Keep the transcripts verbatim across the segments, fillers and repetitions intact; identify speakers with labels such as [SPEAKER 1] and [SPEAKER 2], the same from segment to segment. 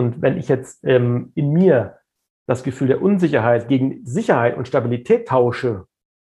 [SPEAKER 1] Und wenn ich jetzt ähm, in mir das Gefühl der Unsicherheit gegen Sicherheit und Stabilität tausche,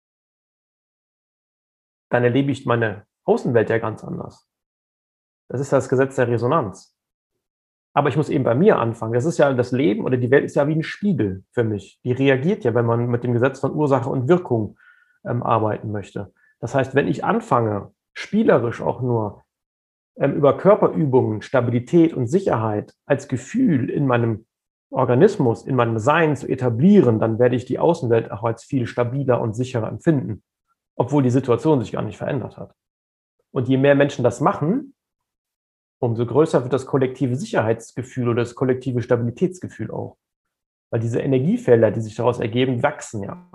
[SPEAKER 1] dann erlebe ich meine Außenwelt ja ganz anders. Das ist das Gesetz der Resonanz. Aber ich muss eben bei mir anfangen. Das ist ja das Leben oder die Welt ist ja wie ein Spiegel für mich. Die reagiert ja, wenn man mit dem Gesetz von Ursache und Wirkung ähm, arbeiten möchte. Das heißt, wenn ich anfange, spielerisch auch nur ähm, über Körperübungen, Stabilität und Sicherheit als Gefühl in meinem Organismus, in meinem Sein zu etablieren, dann werde ich die Außenwelt auch als viel stabiler und sicherer empfinden, obwohl die Situation sich gar nicht verändert hat. Und je mehr Menschen das machen, umso größer wird das kollektive Sicherheitsgefühl oder das kollektive Stabilitätsgefühl auch. Weil diese Energiefelder, die sich daraus ergeben, wachsen ja.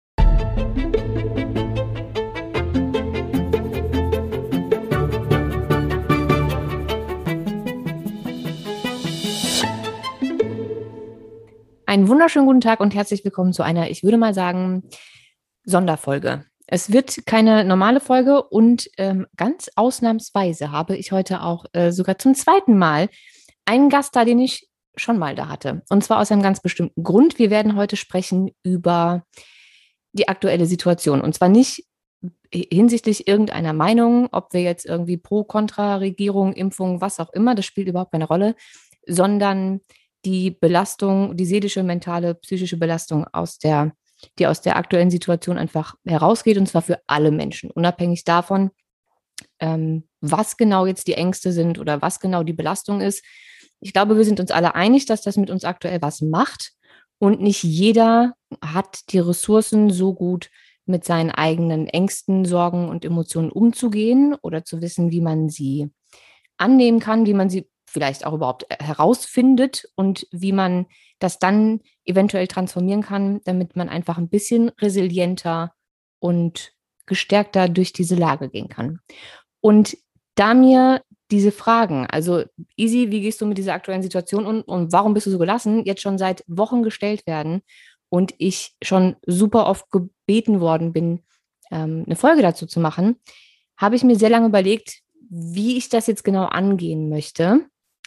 [SPEAKER 2] Einen wunderschönen guten Tag und herzlich willkommen zu einer, ich würde mal sagen, Sonderfolge. Es wird keine normale Folge und ähm, ganz ausnahmsweise habe ich heute auch äh, sogar zum zweiten Mal einen Gast da, den ich schon mal da hatte. Und zwar aus einem ganz bestimmten Grund. Wir werden heute sprechen über die aktuelle Situation. Und zwar nicht hinsichtlich irgendeiner Meinung, ob wir jetzt irgendwie pro, kontra, Regierung, Impfung, was auch immer, das spielt überhaupt keine Rolle, sondern die Belastung, die seelische, mentale, psychische Belastung aus der, die aus der aktuellen Situation einfach herausgeht, und zwar für alle Menschen, unabhängig davon, ähm, was genau jetzt die Ängste sind oder was genau die Belastung ist. Ich glaube, wir sind uns alle einig, dass das mit uns aktuell was macht und nicht jeder hat die Ressourcen, so gut mit seinen eigenen Ängsten, Sorgen und Emotionen umzugehen oder zu wissen, wie man sie annehmen kann, wie man sie vielleicht auch überhaupt herausfindet und wie man das dann eventuell transformieren kann, damit man einfach ein bisschen resilienter und gestärkter durch diese Lage gehen kann. Und da mir diese Fragen, also Isi, wie gehst du mit dieser aktuellen Situation um und warum bist du so gelassen, jetzt schon seit Wochen gestellt werden und ich schon super oft gebeten worden bin, ähm, eine Folge dazu zu machen, habe ich mir sehr lange überlegt, wie ich das jetzt genau angehen möchte.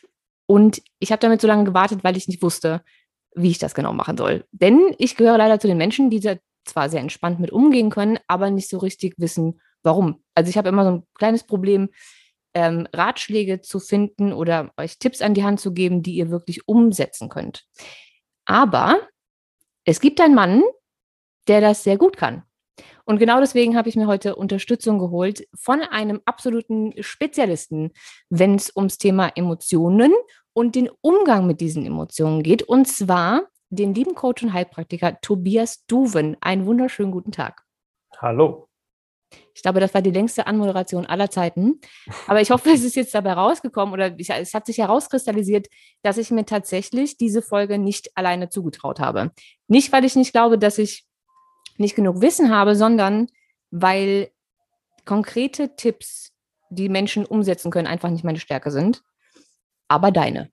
[SPEAKER 2] Und ich habe damit so lange gewartet, weil ich nicht wusste, wie ich das genau machen soll. Denn ich gehöre leider zu den Menschen, die da zwar sehr entspannt mit umgehen können, aber nicht so richtig wissen, warum. Also ich habe immer so ein kleines Problem, ähm, Ratschläge zu finden oder euch Tipps an die Hand zu geben, die ihr wirklich umsetzen könnt. Aber es gibt einen Mann, der das sehr gut kann. Und genau deswegen habe ich mir heute Unterstützung geholt von einem absoluten Spezialisten, wenn es ums Thema Emotionen und den Umgang mit diesen Emotionen geht. Und zwar den lieben Coach und Heilpraktiker Tobias Duven. Einen wunderschönen guten Tag.
[SPEAKER 1] Hallo.
[SPEAKER 2] Ich glaube, das war die längste Anmoderation aller Zeiten. Aber ich hoffe, es ist jetzt dabei rausgekommen oder ich, es hat sich herauskristallisiert, dass ich mir tatsächlich diese Folge nicht alleine zugetraut habe. Nicht, weil ich nicht glaube, dass ich nicht genug Wissen habe, sondern weil konkrete Tipps, die Menschen umsetzen können, einfach nicht meine Stärke sind, aber deine.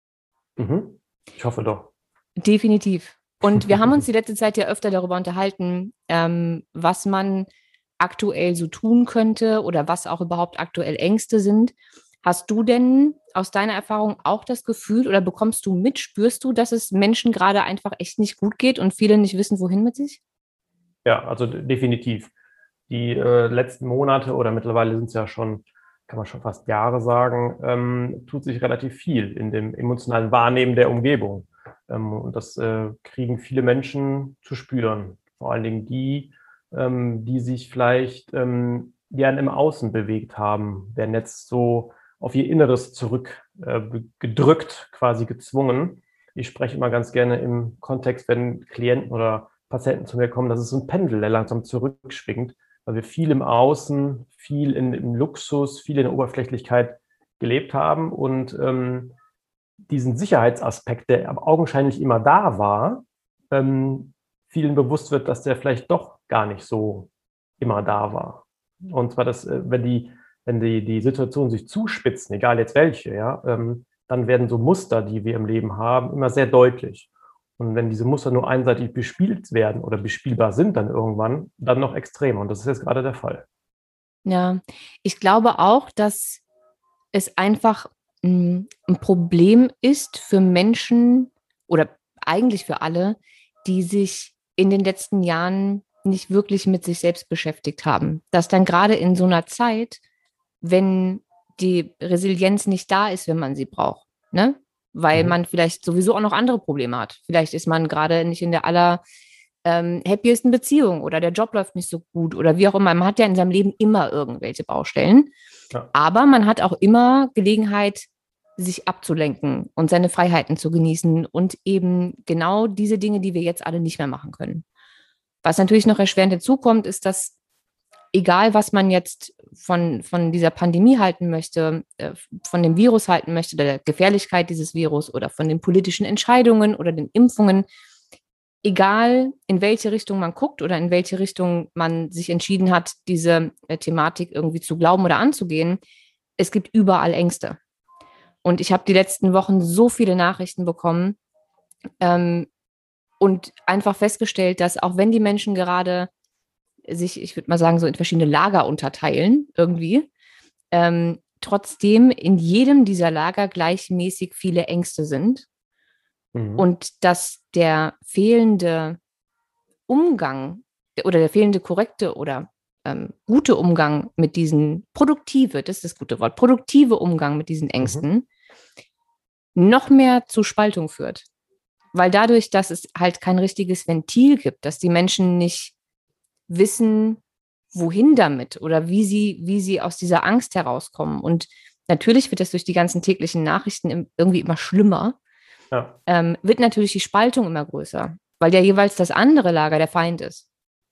[SPEAKER 1] Mhm. Ich hoffe doch.
[SPEAKER 2] Definitiv. Und wir haben uns die letzte Zeit ja öfter darüber unterhalten, ähm, was man aktuell so tun könnte oder was auch überhaupt aktuell Ängste sind. Hast du denn aus deiner Erfahrung auch das Gefühl oder bekommst du mit, spürst du, dass es Menschen gerade einfach echt nicht gut geht und viele nicht wissen, wohin mit sich?
[SPEAKER 1] Ja, also definitiv. Die äh, letzten Monate oder mittlerweile sind es ja schon, kann man schon fast Jahre sagen, ähm, tut sich relativ viel in dem emotionalen Wahrnehmen der Umgebung. Ähm, und das äh, kriegen viele Menschen zu spüren. Vor allen Dingen die, ähm, die sich vielleicht ähm, gern im Außen bewegt haben, werden jetzt so auf ihr Inneres zurückgedrückt, äh, quasi gezwungen. Ich spreche immer ganz gerne im Kontext, wenn Klienten oder Patienten zu mir kommen, das ist so ein Pendel, der langsam zurückschwingt, weil wir viel im Außen, viel in, im Luxus, viel in der Oberflächlichkeit gelebt haben und ähm, diesen Sicherheitsaspekt, der aber augenscheinlich immer da war, ähm, vielen bewusst wird, dass der vielleicht doch gar nicht so immer da war. Und zwar, dass, äh, wenn die, wenn die, die Situationen sich zuspitzen, egal jetzt welche, ja, ähm, dann werden so Muster, die wir im Leben haben, immer sehr deutlich. Und wenn diese Muster nur einseitig bespielt werden oder bespielbar sind dann irgendwann, dann noch extremer. Und das ist jetzt gerade der Fall.
[SPEAKER 2] Ja, ich glaube auch, dass es einfach ein Problem ist für Menschen oder eigentlich für alle, die sich in den letzten Jahren nicht wirklich mit sich selbst beschäftigt haben. Dass dann gerade in so einer Zeit, wenn die Resilienz nicht da ist, wenn man sie braucht, ne? Weil
[SPEAKER 1] Mhm.
[SPEAKER 2] man vielleicht sowieso auch noch andere Probleme hat. Vielleicht ist man gerade nicht in der aller ähm, happiesten Beziehung oder der Job läuft nicht so gut oder wie auch immer. Man hat ja in seinem Leben immer irgendwelche Baustellen,
[SPEAKER 1] Ja.
[SPEAKER 2] aber man hat auch immer Gelegenheit, sich abzulenken und seine Freiheiten zu genießen und eben genau diese Dinge, die wir jetzt alle nicht mehr machen können. Was natürlich noch erschwerend hinzukommt, ist, dass egal, was man jetzt von, von dieser Pandemie halten möchte, äh, von dem Virus halten möchte, der Gefährlichkeit dieses Virus oder von den politischen Entscheidungen oder den Impfungen, egal in welche Richtung man guckt oder in welche Richtung man sich entschieden hat, diese äh, Thematik irgendwie zu glauben oder anzugehen, es gibt überall Ängste. Und ich habe die letzten Wochen so viele Nachrichten bekommen ähm, und einfach festgestellt, dass auch wenn die Menschen gerade sich, ich würde mal sagen, so in verschiedene Lager unterteilen irgendwie, ähm, trotzdem in jedem dieser Lager gleichmäßig viele Ängste sind
[SPEAKER 1] Mhm.
[SPEAKER 2] und dass der fehlende Umgang oder der fehlende korrekte oder ähm, gute Umgang mit diesen, produktive, das ist das gute Wort, produktive Umgang mit diesen
[SPEAKER 1] Mhm.
[SPEAKER 2] Ängsten noch mehr zu Spaltung führt. Weil dadurch, dass es halt kein richtiges Ventil gibt, dass die Menschen nicht wissen, wohin damit oder wie sie, wie sie aus dieser Angst herauskommen. Und natürlich wird das durch die ganzen täglichen Nachrichten irgendwie immer schlimmer,
[SPEAKER 1] Ja.
[SPEAKER 2] ähm, wird natürlich die Spaltung immer größer, weil ja jeweils das andere Lager der Feind ist.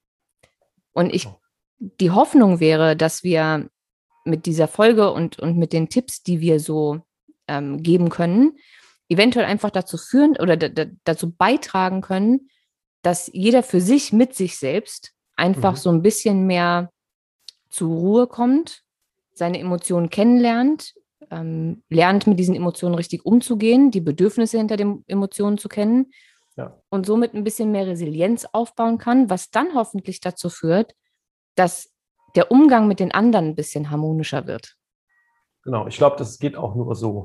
[SPEAKER 2] Und ich, die Hoffnung wäre, dass wir mit dieser Folge und, und mit den Tipps, die wir so ähm, geben können, eventuell einfach dazu führen oder dazu beitragen können, dass jeder für sich mit sich selbst einfach
[SPEAKER 1] Mhm.
[SPEAKER 2] so ein bisschen mehr zur Ruhe kommt, seine Emotionen kennenlernt, ähm, lernt mit diesen Emotionen richtig umzugehen, die Bedürfnisse hinter den Emotionen zu kennen
[SPEAKER 1] Ja.
[SPEAKER 2] und somit ein bisschen mehr Resilienz aufbauen kann, was dann hoffentlich dazu führt, dass der Umgang mit den anderen ein bisschen harmonischer wird.
[SPEAKER 1] Genau. Ich glaube, das geht auch nur so.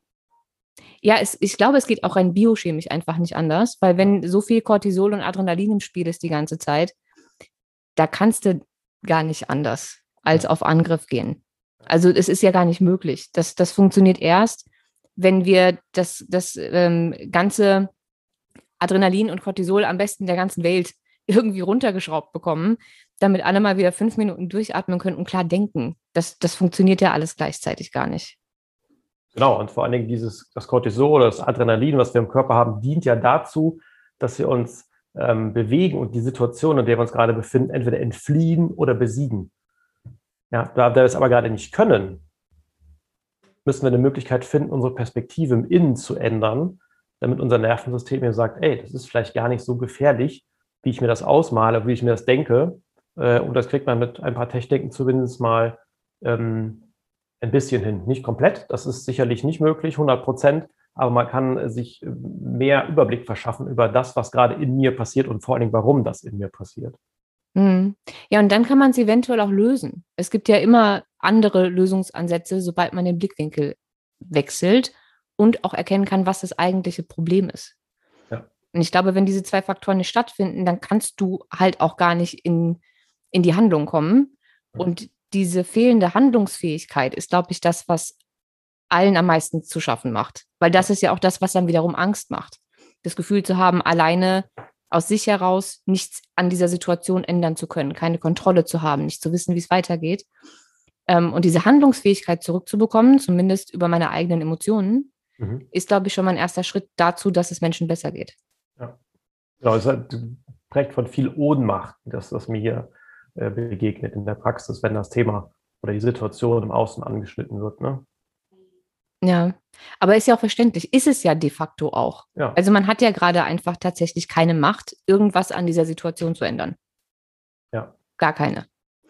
[SPEAKER 2] Ja, es, ich glaube, es geht auch rein biochemisch einfach nicht anders, weil
[SPEAKER 1] Ja.
[SPEAKER 2] wenn so viel Cortisol und Adrenalin im Spiel ist die ganze Zeit, da kannst du gar nicht anders als
[SPEAKER 1] Ja.
[SPEAKER 2] auf Angriff gehen. Also es ist ja gar nicht möglich. Das, das funktioniert erst, wenn wir das, das ähm, ganze Adrenalin und Cortisol am besten der ganzen Welt irgendwie runtergeschraubt bekommen, damit alle mal wieder fünf Minuten durchatmen können und klar denken. Das, das funktioniert ja alles gleichzeitig gar nicht.
[SPEAKER 1] Genau, und vor allen Dingen dieses, das Cortisol oder das Adrenalin, was wir im Körper haben, dient ja dazu, dass wir uns ähm, bewegen und die Situation, in der wir uns gerade befinden, entweder entfliehen oder besiegen. Ja, da, da wir es aber gerade nicht können, müssen wir eine Möglichkeit finden, unsere Perspektive im Innen zu ändern, damit unser Nervensystem mir sagt, ey, das ist vielleicht gar nicht so gefährlich, wie ich mir das ausmale, wie ich mir das denke. Äh, und das kriegt man mit ein paar Techniken zumindest mal ähm, ein bisschen hin. Nicht komplett, das ist sicherlich nicht möglich, hundert Prozent, aber man kann sich mehr Überblick verschaffen über das, was gerade in mir passiert und vor allen Dingen, warum das in mir passiert.
[SPEAKER 2] Mhm. Ja, und dann kann man es eventuell auch lösen. Es gibt ja immer andere Lösungsansätze, sobald man den Blickwinkel wechselt und auch erkennen kann, was das eigentliche Problem ist.
[SPEAKER 1] Ja.
[SPEAKER 2] Und ich glaube, wenn diese zwei Faktoren nicht stattfinden, dann kannst du halt auch gar nicht in, in die Handlung kommen. Und diese fehlende Handlungsfähigkeit ist, glaube ich, das, was allen am meisten zu schaffen macht. Weil das ist ja auch das, was dann wiederum Angst macht. Das Gefühl zu haben, alleine aus sich heraus nichts an dieser Situation ändern zu können, keine Kontrolle zu haben, nicht zu wissen, wie es weitergeht. Ähm, und diese Handlungsfähigkeit zurückzubekommen, zumindest über meine eigenen Emotionen,
[SPEAKER 1] Mhm.
[SPEAKER 2] ist, glaube ich, schon mal ein erster Schritt dazu, dass es Menschen besser geht.
[SPEAKER 1] Ja. Genau, es ist prägt von viel Ohnmacht, das, das mir hier äh, begegnet in der Praxis, wenn das Thema oder die Situation im Außen angeschnitten wird. Ne?
[SPEAKER 2] Ja, aber ist ja auch verständlich, ist es ja de facto auch.
[SPEAKER 1] Ja.
[SPEAKER 2] Also man hat ja gerade einfach tatsächlich keine Macht, irgendwas an dieser Situation zu ändern.
[SPEAKER 1] Ja.
[SPEAKER 2] Gar keine.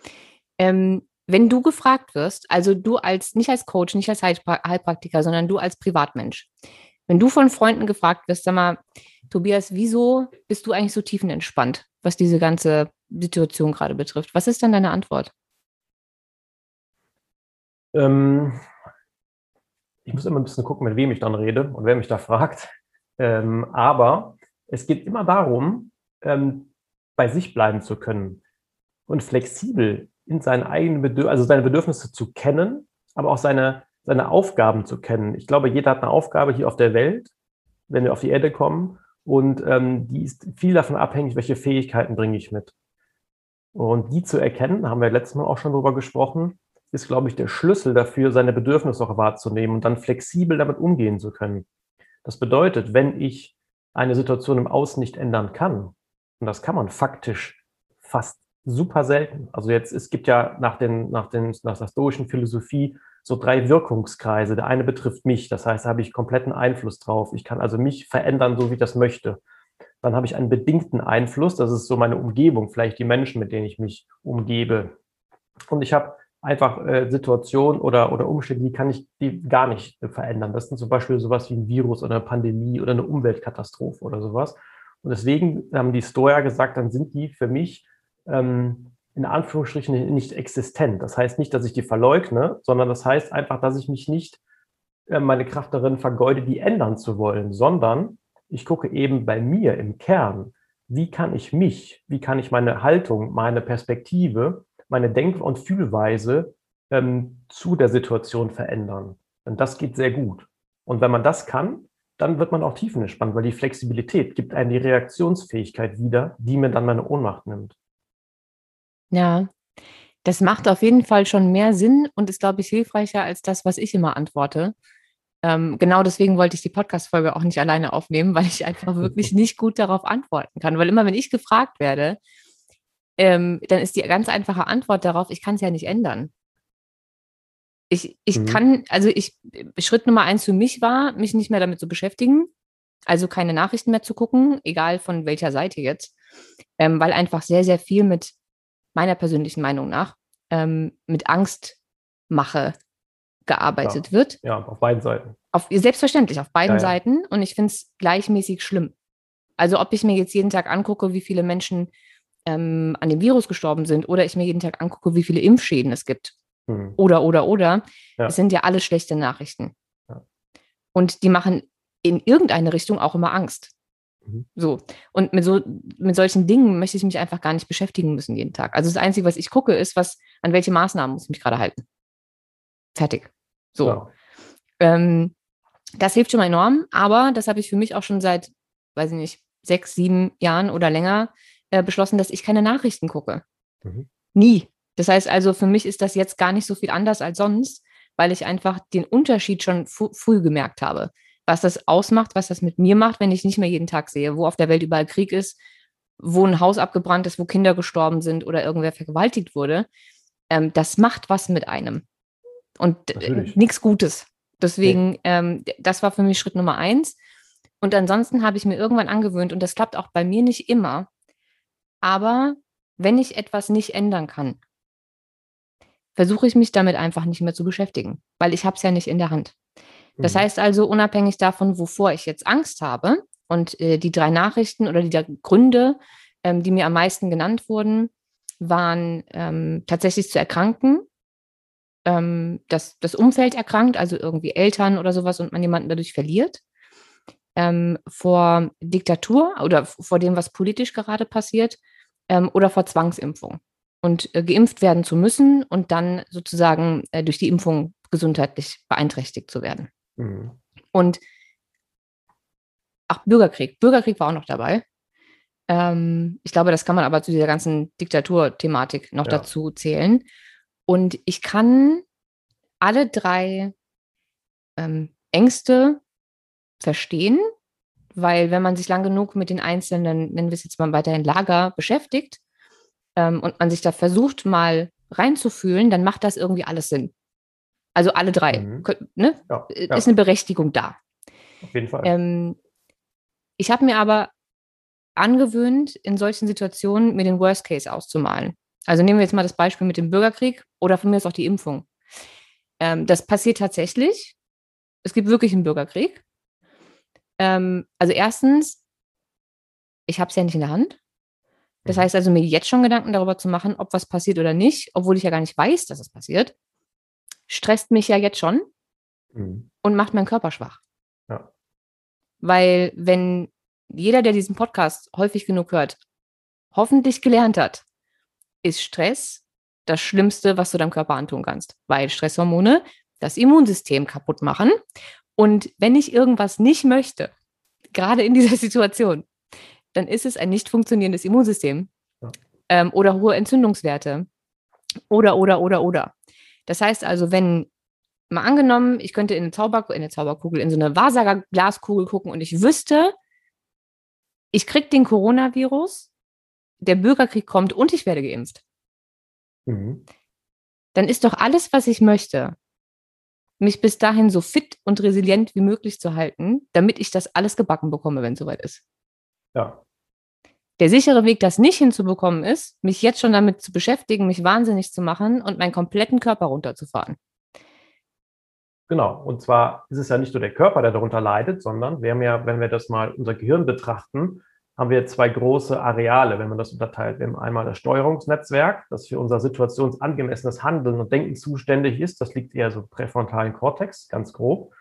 [SPEAKER 2] Ähm, wenn du gefragt wirst, also du als, nicht als Coach, nicht als Heilpra Heilpraktiker, sondern du als Privatmensch, wenn du von Freunden gefragt wirst, sag mal, Tobias, wieso bist du eigentlich so tiefenentspannt, was diese ganze Situation gerade betrifft? Was ist dann deine Antwort?
[SPEAKER 1] Ähm, Ich muss immer ein bisschen gucken, mit wem ich dann rede und wer mich da fragt. Ähm, aber es geht immer darum, ähm, bei sich bleiben zu können und flexibel in seinen eigenen Bedürfnissen, also seine Bedürfnisse zu kennen, aber auch seine, seine Aufgaben zu kennen. Ich glaube, jeder hat eine Aufgabe hier auf der Welt, wenn wir auf die Erde kommen, und ähm, die ist viel davon abhängig, welche Fähigkeiten bringe ich mit. Und die zu erkennen, haben wir letztes Mal auch schon drüber gesprochen, ist, glaube ich, der Schlüssel dafür, seine Bedürfnisse auch wahrzunehmen und dann flexibel damit umgehen zu können. Das bedeutet, wenn ich eine Situation im Außen nicht ändern kann, und das kann man faktisch fast super selten. Also jetzt, es gibt ja nach, den, nach, den, nach der stoischen Philosophie so drei Wirkungskreise. Der eine betrifft mich, das heißt, da habe ich kompletten Einfluss drauf. Ich kann also mich verändern, so wie ich das möchte. Dann habe ich einen bedingten Einfluss, das ist so meine Umgebung, vielleicht die Menschen, mit denen ich mich umgebe. Und ich habe einfach äh, Situationen oder, oder Umstände, die kann ich die gar nicht äh, verändern. Das sind zum Beispiel sowas wie ein Virus oder eine Pandemie oder eine Umweltkatastrophe oder sowas. Und deswegen haben die Stoiker gesagt, dann sind die für mich ähm, in Anführungsstrichen nicht existent. Das heißt nicht, dass ich die verleugne, sondern das heißt einfach, dass ich mich nicht äh, meine Kraft darin vergeude, die ändern zu wollen, sondern ich gucke eben bei mir im Kern, wie kann ich mich, wie kann ich meine Haltung, meine Perspektive, meine Denk- und Fühlweise ähm, zu der Situation verändern. Und das geht sehr gut. Und wenn man das kann, dann wird man auch tiefenentspannt, weil die Flexibilität gibt einem die Reaktionsfähigkeit wieder, die mir dann meine Ohnmacht nimmt.
[SPEAKER 2] Ja, das macht auf jeden Fall schon mehr Sinn und ist, glaube ich, hilfreicher als das, was ich immer antworte. Ähm, genau deswegen wollte ich die Podcast-Folge auch nicht alleine aufnehmen, weil ich einfach wirklich nicht gut darauf antworten kann. Weil immer, wenn ich gefragt werde, ähm, dann ist die ganz einfache Antwort darauf, ich kann es ja nicht ändern. Ich, ich
[SPEAKER 1] Mhm.
[SPEAKER 2] kann, also ich, Schritt Nummer eins für mich war, mich nicht mehr damit zu beschäftigen, also keine Nachrichten mehr zu gucken, egal von welcher Seite jetzt, ähm, weil einfach sehr, sehr viel mit meiner persönlichen Meinung nach ähm, mit Angstmache gearbeitet
[SPEAKER 1] Ja,
[SPEAKER 2] wird.
[SPEAKER 1] ja, auf beiden Seiten.
[SPEAKER 2] Auf, selbstverständlich auf beiden
[SPEAKER 1] Ja, ja.
[SPEAKER 2] Seiten und ich finde es gleichmäßig schlimm. Also ob ich mir jetzt jeden Tag angucke, wie viele Menschen ähm, an dem Virus gestorben sind oder ich mir jeden Tag angucke, wie viele Impfschäden es gibt.
[SPEAKER 1] Mhm.
[SPEAKER 2] Oder, oder, oder.
[SPEAKER 1] Ja.
[SPEAKER 2] Es sind ja alle schlechte Nachrichten.
[SPEAKER 1] Ja.
[SPEAKER 2] Und die machen in irgendeine Richtung auch immer Angst.
[SPEAKER 1] Mhm.
[SPEAKER 2] So. Und mit, so, mit solchen Dingen möchte ich mich einfach gar nicht beschäftigen müssen jeden Tag. Also das Einzige, was ich gucke, ist, was, an welche Maßnahmen muss ich mich gerade halten. Fertig. So.
[SPEAKER 1] Ja.
[SPEAKER 2] Ähm, das hilft schon mal enorm, aber das habe ich für mich auch schon seit, weiß ich nicht, sechs, sieben Jahren oder länger äh, beschlossen, dass ich keine Nachrichten gucke.
[SPEAKER 1] Mhm.
[SPEAKER 2] Nie. Das heißt also, für mich ist das jetzt gar nicht so viel anders als sonst, weil ich einfach den Unterschied schon fu- früh gemerkt habe. Was das ausmacht, was das mit mir macht, wenn ich nicht mehr jeden Tag sehe, wo auf der Welt überall Krieg ist, wo ein Haus abgebrannt ist, wo Kinder gestorben sind oder irgendwer vergewaltigt wurde. Ähm, das macht was mit einem. Und äh,
[SPEAKER 1] Natürlich.
[SPEAKER 2] nichts Gutes. Deswegen,
[SPEAKER 1] Nee.
[SPEAKER 2] ähm, das war für mich Schritt Nummer eins. Und ansonsten habe ich mir irgendwann angewöhnt, und das klappt auch bei mir nicht immer, aber wenn ich etwas nicht ändern kann, versuche ich mich damit einfach nicht mehr zu beschäftigen, weil ich habe es ja nicht in der Hand. Das
[SPEAKER 1] Mhm.
[SPEAKER 2] heißt also, unabhängig davon, wovor ich jetzt Angst habe und äh, die drei Nachrichten oder die drei Gründe, ähm, die mir am meisten genannt wurden, waren ähm, tatsächlich zu erkranken, ähm, dass das Umfeld erkrankt, also irgendwie Eltern oder sowas und man jemanden dadurch verliert, ähm, vor Diktatur oder vor dem, was politisch gerade passiert, ähm, oder vor Zwangsimpfung. Und äh, geimpft werden zu müssen und dann sozusagen äh, durch die Impfung gesundheitlich beeinträchtigt zu werden.
[SPEAKER 1] Mhm.
[SPEAKER 2] Und auch Bürgerkrieg. Bürgerkrieg war auch noch dabei. Ähm, ich glaube, das kann man aber zu dieser ganzen Diktaturthematik noch
[SPEAKER 1] Ja.
[SPEAKER 2] dazu zählen. Und ich kann alle drei ähm, Ängste verstehen, weil wenn man sich lang genug mit den einzelnen, nennen wir es jetzt mal weiterhin Lager, beschäftigt ähm, und man sich da versucht mal reinzufühlen, dann macht das irgendwie alles Sinn. Also alle drei,
[SPEAKER 1] Mhm.
[SPEAKER 2] ne?
[SPEAKER 1] Ja.
[SPEAKER 2] Ist
[SPEAKER 1] Ja.
[SPEAKER 2] eine Berechtigung da.
[SPEAKER 1] Auf jeden Fall.
[SPEAKER 2] Ähm, ich habe mir aber angewöhnt, in solchen Situationen mir den Worst Case auszumalen. Also nehmen wir jetzt mal das Beispiel mit dem Bürgerkrieg oder von mir ist auch die Impfung. Ähm, das passiert tatsächlich. Es gibt wirklich einen Bürgerkrieg. Ähm, also erstens, ich habe es ja nicht in der Hand. Das
[SPEAKER 1] Mhm.
[SPEAKER 2] heißt also, mir jetzt schon Gedanken darüber zu machen, ob was passiert oder nicht, obwohl ich ja gar nicht weiß, dass es passiert, stresst mich ja jetzt schon.
[SPEAKER 1] Mhm.
[SPEAKER 2] und macht meinen Körper schwach.
[SPEAKER 1] Ja.
[SPEAKER 2] Weil wenn jeder, der diesen Podcast häufig genug hört, hoffentlich gelernt hat, ist Stress das Schlimmste, was du deinem Körper antun kannst. Weil Stresshormone das Immunsystem kaputt machen. Und wenn ich irgendwas nicht möchte, gerade in dieser Situation, dann ist es ein nicht funktionierendes Immunsystem
[SPEAKER 1] Ja.
[SPEAKER 2] ähm, oder hohe Entzündungswerte oder, oder, oder, oder. Das heißt also, wenn, mal angenommen, ich könnte in eine, Zauber, in eine Zauberkugel, in so eine Wahrsager-Glaskugel gucken und ich wüsste, ich kriege den Coronavirus, der Bürgerkrieg kommt und ich werde geimpft.
[SPEAKER 1] Mhm.
[SPEAKER 2] Dann ist doch alles, was ich möchte, mich bis dahin so fit und resilient wie möglich zu halten, damit ich das alles gebacken bekomme, wenn es soweit ist.
[SPEAKER 1] Ja.
[SPEAKER 2] Der sichere Weg, das nicht hinzubekommen, ist, mich jetzt schon damit zu beschäftigen, mich wahnsinnig zu machen und meinen kompletten Körper runterzufahren.
[SPEAKER 1] Genau. Und zwar ist es ja nicht nur der Körper, der darunter leidet, sondern wir haben ja, wenn wir das mal unser Gehirn betrachten, haben wir zwei große Areale, wenn man das unterteilt. Wir haben einmal das Steuerungsnetzwerk, das für unser situationsangemessenes Handeln und Denken zuständig ist. Das liegt eher so im präfrontalen Kortex, ganz grob.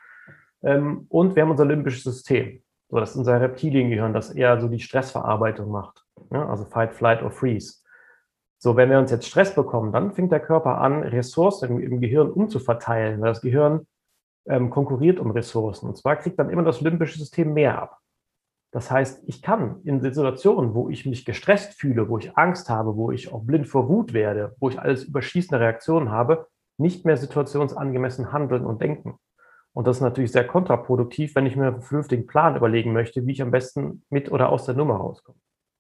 [SPEAKER 1] Und wir haben unser limbisches System. So, das ist unser Reptiliengehirn, das eher so die Stressverarbeitung macht. Ja, also Fight, Flight or Freeze. So, wenn wir uns jetzt Stress bekommen, dann fängt der Körper an, Ressourcen im, im Gehirn umzuverteilen, weil das Gehirn ähm, konkurriert um Ressourcen. Und zwar kriegt dann immer das limbische System mehr ab. Das heißt, ich kann in Situationen, wo ich mich gestresst fühle, wo ich Angst habe, wo ich auch blind vor Wut werde, wo ich alles überschießende Reaktionen habe, nicht mehr situationsangemessen handeln und denken. Und das ist natürlich sehr kontraproduktiv, wenn ich mir einen vernünftigen Plan überlegen möchte, wie ich am besten mit oder aus der Nummer rauskomme.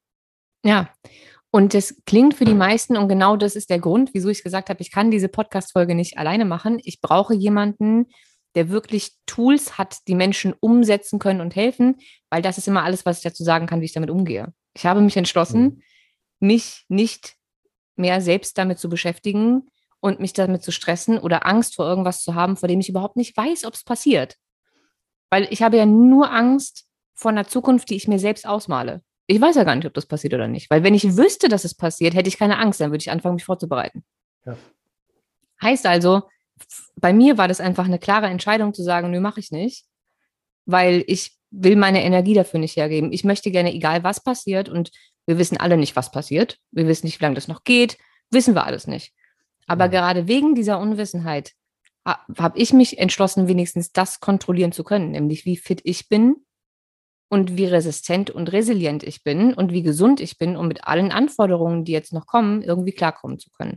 [SPEAKER 2] Ja, und das klingt für die meisten, und genau das ist der Grund, wieso ich gesagt habe, ich kann diese Podcast-Folge nicht alleine machen. Ich brauche jemanden, der wirklich Tools hat, die Menschen umsetzen können und helfen, weil das ist immer alles, was ich dazu sagen kann, wie ich damit umgehe. Ich habe mich entschlossen,
[SPEAKER 1] Mhm.
[SPEAKER 2] mich nicht mehr selbst damit zu beschäftigen und mich damit zu stressen oder Angst vor irgendwas zu haben, vor dem ich überhaupt nicht weiß, ob es passiert. Weil ich habe ja nur Angst vor einer Zukunft, die ich mir selbst ausmale. Ich weiß ja gar nicht, ob das passiert oder nicht. Weil wenn ich wüsste, dass es passiert, hätte ich keine Angst, dann würde ich anfangen, mich vorzubereiten.
[SPEAKER 1] Ja.
[SPEAKER 2] Heißt also, bei mir war das einfach eine klare Entscheidung zu sagen, nö, mache ich nicht, weil ich will meine Energie dafür nicht hergeben. Ich möchte gerne, egal was passiert, und wir wissen alle nicht, was passiert. Wir wissen nicht, wie lange das noch geht. Wissen wir alles nicht. Aber
[SPEAKER 1] Mhm.
[SPEAKER 2] gerade wegen dieser Unwissenheit ha- habe ich mich entschlossen, wenigstens das kontrollieren zu können, nämlich wie fit ich bin und wie resistent und resilient ich bin und wie gesund ich bin, um mit allen Anforderungen, die jetzt noch kommen, irgendwie klarkommen zu können.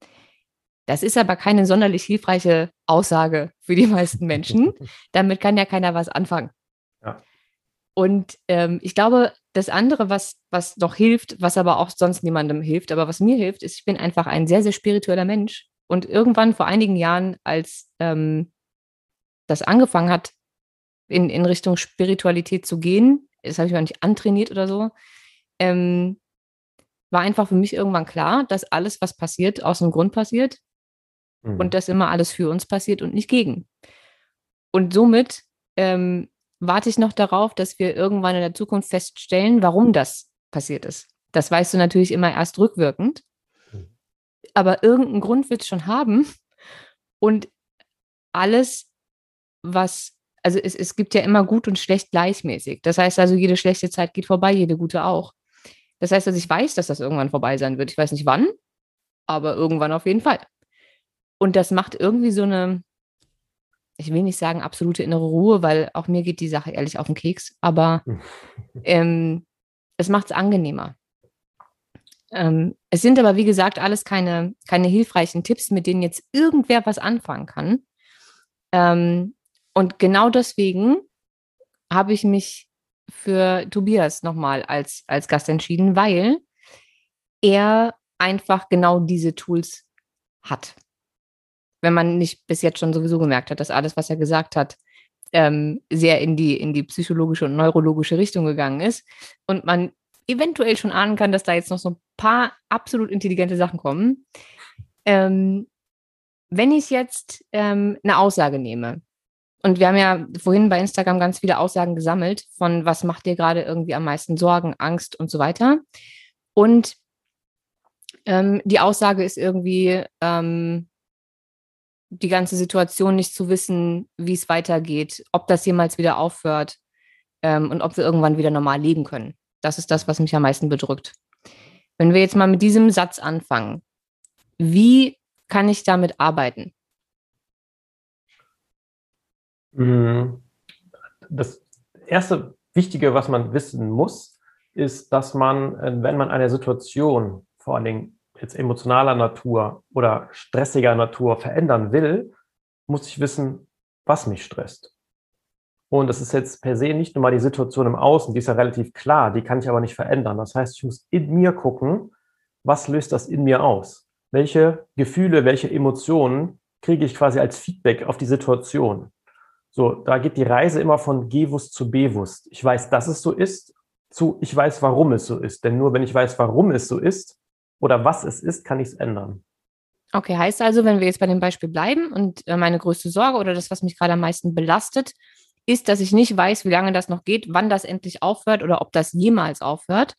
[SPEAKER 2] Das ist aber keine sonderlich hilfreiche Aussage für die meisten Menschen. Damit kann ja keiner was anfangen.
[SPEAKER 1] Ja.
[SPEAKER 2] Und ähm, ich glaube, das andere, was, was noch hilft, was aber auch sonst niemandem hilft, aber was mir hilft, ist, ich bin einfach ein sehr, sehr spiritueller Mensch. Und irgendwann vor einigen Jahren, als ähm, das angefangen hat, in, in Richtung Spiritualität zu gehen, das habe ich mir nicht antrainiert oder so, ähm, war einfach für mich irgendwann klar, dass alles, was passiert, aus einem Grund passiert
[SPEAKER 1] Mhm.
[SPEAKER 2] und dass immer alles für uns passiert und nicht gegen. Und somit ähm, warte ich noch darauf, dass wir irgendwann in der Zukunft feststellen, warum das passiert ist. Das weißt du natürlich immer erst rückwirkend.
[SPEAKER 1] Mhm.
[SPEAKER 2] Aber irgendeinen Grund wird es schon haben. Und alles, was, also es, es gibt ja immer gut und schlecht gleichmäßig. Das heißt also, jede schlechte Zeit geht vorbei, jede gute auch. Das heißt also, ich weiß, dass das irgendwann vorbei sein wird. Ich weiß nicht wann, aber irgendwann auf jeden Fall. Und das macht irgendwie so eine, ich will nicht sagen absolute innere Ruhe, weil auch mir geht die Sache ehrlich auf den Keks, aber ähm, es macht es angenehmer. Ähm, es sind aber, wie gesagt, alles keine, keine hilfreichen Tipps, mit denen jetzt irgendwer was anfangen kann. Ähm, und genau deswegen habe ich mich für Tobias nochmal als, als Gast entschieden, weil er einfach genau diese Tools hat. Wenn man nicht bis jetzt schon sowieso gemerkt hat, dass alles, was er gesagt hat, ähm, sehr in die, in die psychologische und neurologische Richtung gegangen ist und man eventuell schon ahnen kann, dass da jetzt noch so ein paar absolut intelligente Sachen kommen. Ähm, wenn ich jetzt ähm, eine Aussage nehme, und wir haben ja vorhin bei Instagram ganz viele Aussagen gesammelt von, was macht dir gerade irgendwie am meisten Sorgen, Angst und so weiter. Und ähm, die Aussage ist irgendwie, ähm, die ganze Situation nicht zu wissen, wie es weitergeht, ob das jemals wieder aufhört ähm, und ob wir irgendwann wieder normal leben können. Das ist das, was mich am meisten bedrückt. Wenn wir jetzt mal mit diesem Satz anfangen, wie kann ich damit arbeiten?
[SPEAKER 1] Das erste Wichtige, was man wissen muss, ist, dass man, wenn man eine Situation, vor allen Dingen jetzt emotionaler Natur oder stressiger Natur verändern will, muss ich wissen, was mich stresst. Und das ist jetzt per se nicht nur mal die Situation im Außen, die ist ja relativ klar, die kann ich aber nicht verändern. Das heißt, ich muss in mir gucken, was löst das in mir aus? Welche Gefühle, welche Emotionen kriege ich quasi als Feedback auf die Situation? So, da geht die Reise immer von gewusst zu bewusst. Ich weiß, dass es so ist, zu ich weiß, warum es so ist. Denn nur wenn ich weiß, warum es so ist oder was es ist, kann ich es ändern.
[SPEAKER 2] Okay, heißt also, wenn wir jetzt bei dem Beispiel bleiben und äh, meine größte Sorge oder das, was mich gerade am meisten belastet, ist, dass ich nicht weiß, wie lange das noch geht, wann das endlich aufhört oder ob das jemals aufhört,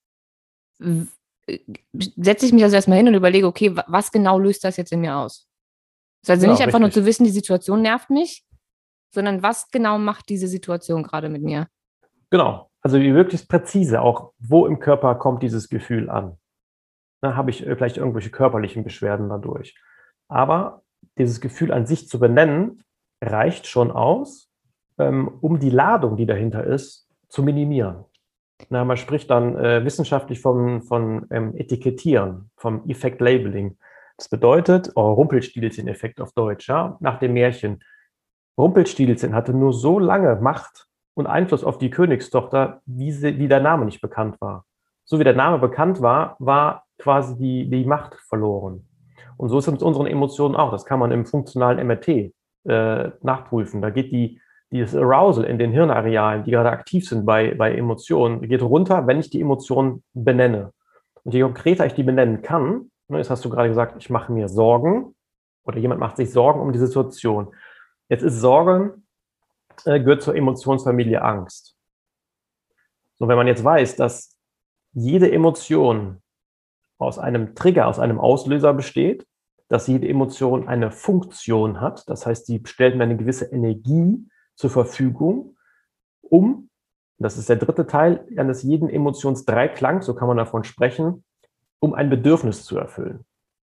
[SPEAKER 2] w- äh, setze ich mich also erstmal hin und überlege, okay, wa- was genau löst das jetzt in mir aus? Es ist also nicht
[SPEAKER 1] Genau,
[SPEAKER 2] einfach nur zu
[SPEAKER 1] richtig.
[SPEAKER 2] wissen, die Situation nervt mich, sondern was genau macht diese Situation gerade mit mir?
[SPEAKER 1] Genau. Also wie wirklich präzise auch, wo im Körper kommt dieses Gefühl an. Na, habe ich äh, vielleicht irgendwelche körperlichen Beschwerden dadurch. Aber dieses Gefühl an sich zu benennen, reicht schon aus, ähm, um die Ladung, die dahinter ist, zu minimieren. Na, man spricht dann äh, wissenschaftlich vom, von ähm, Etikettieren, vom Effect Labeling. Das bedeutet, oh, Rumpelstilzchen-Effekt auf Deutsch, ja, nach dem Märchen. Rumpelstilzchen hatte nur so lange Macht und Einfluss auf die Königstochter, wie, sie, wie der Name nicht bekannt war. So wie der Name bekannt war, war quasi die, die Macht verloren. Und so ist es mit unseren Emotionen auch. Das kann man im funktionalen M R T äh, nachprüfen. Da geht die, dieses Arousal in den Hirnarealen, die gerade aktiv sind bei, bei Emotionen, geht runter, wenn ich die Emotionen benenne. Und je konkreter ich die benennen kann, ne, jetzt hast du gerade gesagt, ich mache mir Sorgen oder jemand macht sich Sorgen um die Situation. Jetzt ist Sorge, äh, gehört zur Emotionsfamilie Angst. So, wenn man jetzt weiß, dass jede Emotion aus einem Trigger, aus einem Auslöser besteht, dass jede Emotion eine Funktion hat, das heißt, die stellt mir eine gewisse Energie zur Verfügung, um, das ist der dritte Teil eines jeden Emotionsdreiklangs, so kann man davon sprechen, um ein Bedürfnis zu erfüllen.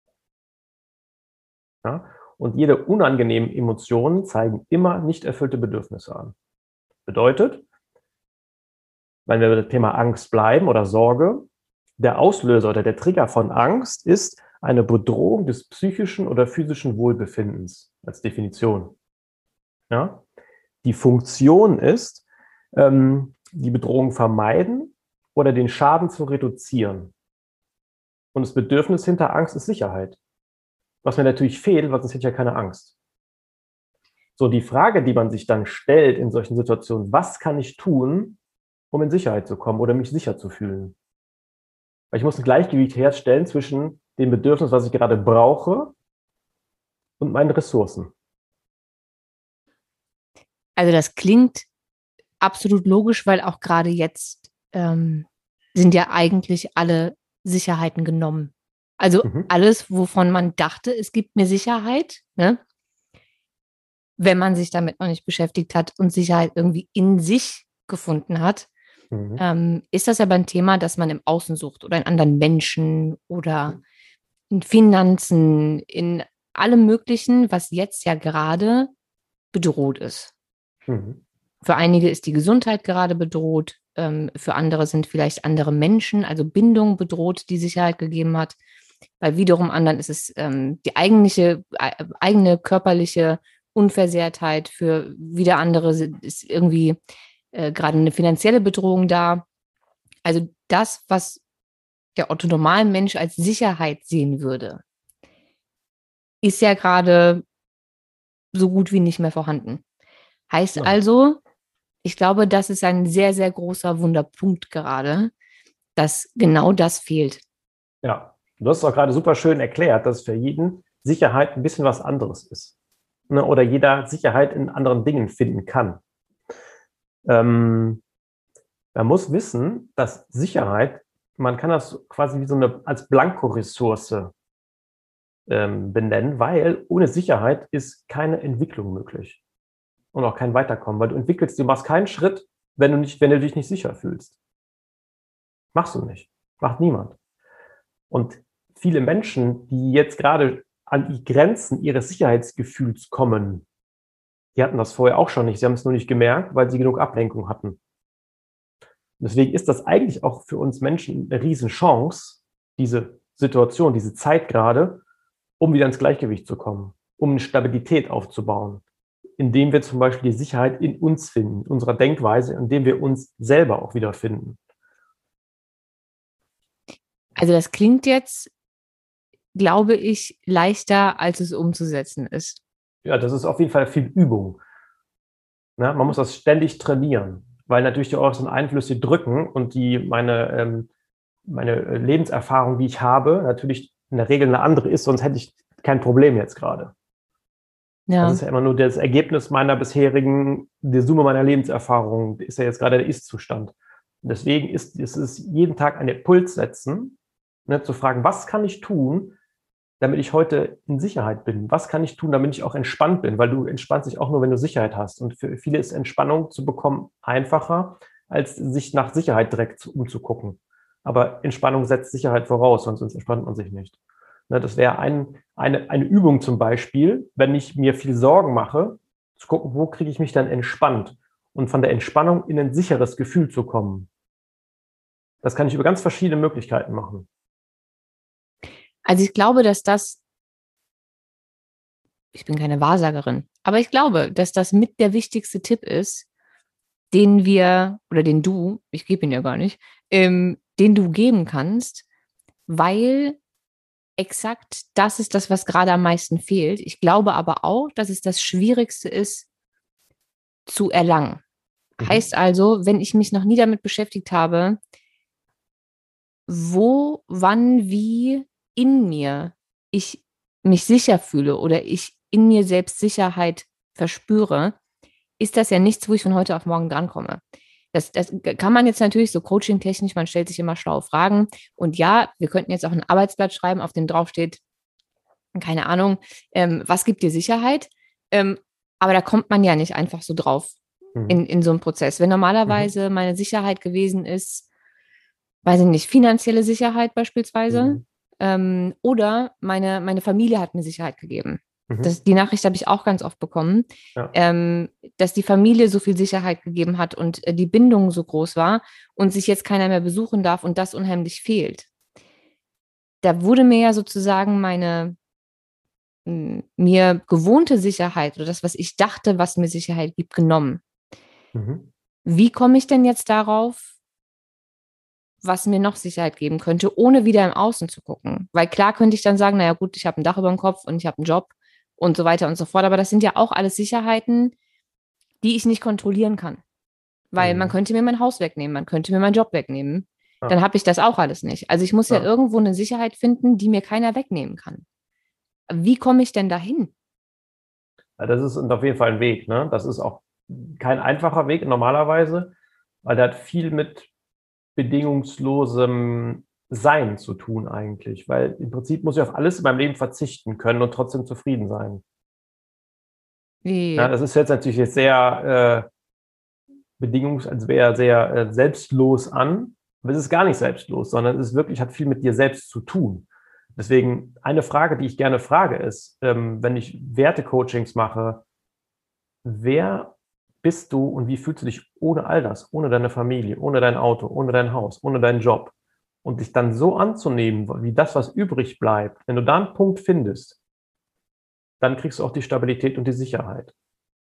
[SPEAKER 1] Ja? Und jede unangenehmen Emotionen zeigen immer nicht erfüllte Bedürfnisse an. Bedeutet, wenn wir bei dem Thema Angst bleiben oder Sorge, der Auslöser oder der Trigger von Angst ist eine Bedrohung des psychischen oder physischen Wohlbefindens als Definition. Ja? Die Funktion ist, ähm, die Bedrohung vermeiden oder den Schaden zu reduzieren. Und das Bedürfnis hinter Angst ist Sicherheit. Was mir natürlich fehlt, weil sonst hätte ich ja keine Angst. So, die Frage, die man sich dann stellt in solchen Situationen, was kann ich tun, um in Sicherheit zu kommen oder mich sicher zu fühlen? Weil ich muss ein Gleichgewicht herstellen zwischen dem Bedürfnis, was ich gerade brauche, und meinen Ressourcen.
[SPEAKER 2] Also das klingt absolut logisch, weil auch gerade jetzt ähm, sind ja eigentlich alle Sicherheiten genommen. Also
[SPEAKER 1] Mhm.
[SPEAKER 2] alles, wovon man dachte, es gibt mir Sicherheit, ne? Wenn man sich damit noch nicht beschäftigt hat und Sicherheit irgendwie in sich gefunden hat,
[SPEAKER 1] Mhm.
[SPEAKER 2] ähm, ist das aber ein Thema, das man im Außen sucht oder in anderen Menschen oder in Finanzen, in allem Möglichen, was jetzt ja gerade bedroht ist.
[SPEAKER 1] Mhm.
[SPEAKER 2] Für einige ist die Gesundheit gerade bedroht, ähm, für andere sind vielleicht andere Menschen, also Bindung bedroht, die Sicherheit gegeben hat. Bei wiederum anderen ist es ähm, die eigentliche, äh, eigene körperliche Unversehrtheit. Für wieder andere ist irgendwie äh, gerade eine finanzielle Bedrohung da. Also das, was der Otto Normalmensch als Sicherheit sehen würde, ist ja gerade so gut wie nicht mehr vorhanden. Heißt
[SPEAKER 1] Genau.
[SPEAKER 2] also, ich glaube, das ist ein sehr, sehr großer Wunderpunkt gerade, dass genau das fehlt.
[SPEAKER 1] Ja, du hast es auch gerade super schön erklärt, dass für jeden Sicherheit ein bisschen was anderes ist. Ne? Oder jeder Sicherheit in anderen Dingen finden kann. Ähm, man muss wissen, dass Sicherheit, man kann das quasi wie so eine als Blankoressource ähm, benennen, weil ohne Sicherheit ist keine Entwicklung möglich und auch kein Weiterkommen, weil du entwickelst, du machst keinen Schritt, wenn du nicht, wenn du dich nicht sicher fühlst. Machst du nicht. Macht niemand. Und viele Menschen, die jetzt gerade an die Grenzen ihres Sicherheitsgefühls kommen, die hatten das vorher auch schon nicht. Sie haben es nur nicht gemerkt, weil sie genug Ablenkung hatten. Deswegen ist das eigentlich auch für uns Menschen eine Riesenchance, diese Situation, diese Zeit gerade, um wieder ins Gleichgewicht zu kommen, um eine Stabilität aufzubauen, indem wir zum Beispiel die Sicherheit in uns finden, in unserer Denkweise, indem wir uns selber auch wieder finden.
[SPEAKER 2] Also das klingt jetzt, glaube ich, leichter, als es umzusetzen ist.
[SPEAKER 1] Ja, das ist auf jeden Fall viel Übung. Ne? Man muss das ständig trainieren, weil natürlich die äußeren Einflüsse drücken und die meine, ähm, meine Lebenserfahrung, die ich habe, natürlich in der Regel eine andere ist, sonst hätte ich kein Problem jetzt gerade.
[SPEAKER 2] Ja.
[SPEAKER 1] Das ist ja immer nur das Ergebnis meiner bisherigen, die Summe meiner Lebenserfahrung, ist ja jetzt gerade der Ist-Zustand. Und deswegen ist, ist es jeden Tag einen Impuls setzen, ne, zu fragen, was kann ich tun, damit ich heute in Sicherheit bin? Was kann ich tun, damit ich auch entspannt bin? Weil du entspannst dich auch nur, wenn du Sicherheit hast. Und für viele ist Entspannung zu bekommen einfacher, als sich nach Sicherheit direkt umzugucken. Aber Entspannung setzt Sicherheit voraus, sonst entspannt man sich nicht. Ne, das wäre ein, eine, eine Übung zum Beispiel, wenn ich mir viel Sorgen mache, zu gucken, wo kriege ich mich dann entspannt und von der Entspannung in ein sicheres Gefühl zu kommen. Das kann ich über ganz verschiedene Möglichkeiten machen.
[SPEAKER 2] Also ich glaube, dass das, ich bin keine Wahrsagerin, aber ich glaube, dass das mit der wichtigste Tipp ist, den wir, oder den du, ich gebe ihn ja gar nicht, ähm, den du geben kannst, weil exakt das ist das, was gerade am meisten fehlt. Ich glaube aber auch, dass es das Schwierigste ist, zu erlangen.
[SPEAKER 1] Mhm.
[SPEAKER 2] Heißt also, wenn ich mich noch nie damit beschäftigt habe, wo, wann, wie in mir ich mich sicher fühle oder ich in mir selbst Sicherheit verspüre, ist das ja nichts, wo ich von heute auf morgen drankomme. Das, das kann man jetzt natürlich so coaching-technisch, man stellt sich immer schlaue Fragen. Und ja, wir könnten jetzt auch ein Arbeitsblatt schreiben, auf dem draufsteht, keine Ahnung, ähm, was gibt dir Sicherheit? Ähm, aber da kommt man ja nicht einfach so drauf
[SPEAKER 1] Mhm.
[SPEAKER 2] in, in so einem Prozess. Wenn normalerweise mhm. meine Sicherheit gewesen ist, weiß ich nicht, finanzielle Sicherheit beispielsweise, mhm. ähm, oder meine, meine Familie hat mir Sicherheit gegeben. Mhm. Das, die Nachricht habe ich auch ganz oft bekommen, ja. ähm, dass die Familie so viel Sicherheit gegeben hat und äh, die Bindung so groß war und sich jetzt keiner mehr besuchen darf und das unheimlich fehlt. Da wurde mir ja sozusagen meine m, mir gewohnte Sicherheit oder das, was ich dachte, was mir Sicherheit gibt, genommen. Mhm. Wie komme ich denn jetzt darauf, was mir noch Sicherheit geben könnte, ohne wieder im Außen zu gucken? Weil klar könnte ich dann sagen, naja gut, ich habe ein Dach über dem Kopf und ich habe einen Job und so weiter und so fort. Aber das sind ja auch alles Sicherheiten, die ich nicht kontrollieren kann. Weil mhm. man könnte mir mein Haus wegnehmen, man könnte mir meinen Job wegnehmen. Ja. Dann habe ich das auch alles nicht. Also ich muss ja. ja irgendwo eine Sicherheit finden, die mir keiner wegnehmen kann. Wie komme ich denn dahin?
[SPEAKER 1] Ja, das ist auf jeden Fall ein Weg. Ne? Das ist auch kein einfacher Weg normalerweise, weil der hat viel mit bedingungslosem Sein zu tun eigentlich. Weil im Prinzip muss ich auf alles in meinem Leben verzichten können und trotzdem zufrieden sein.
[SPEAKER 2] Wie?
[SPEAKER 1] Ja, das ist jetzt natürlich jetzt sehr äh, bedingungs-, also wäre sehr äh, selbstlos an. Aber es ist gar nicht selbstlos, sondern es ist wirklich, hat viel mit dir selbst zu tun. Deswegen eine Frage, die ich gerne frage, ist, ähm, wenn ich Wertecoachings mache, wer bist du und wie fühlst du dich ohne all das, ohne deine Familie, ohne dein Auto, ohne dein Haus, ohne deinen Job? Und dich dann so anzunehmen, wie das, was übrig bleibt, wenn du da einen Punkt findest, dann kriegst du auch die Stabilität und die Sicherheit.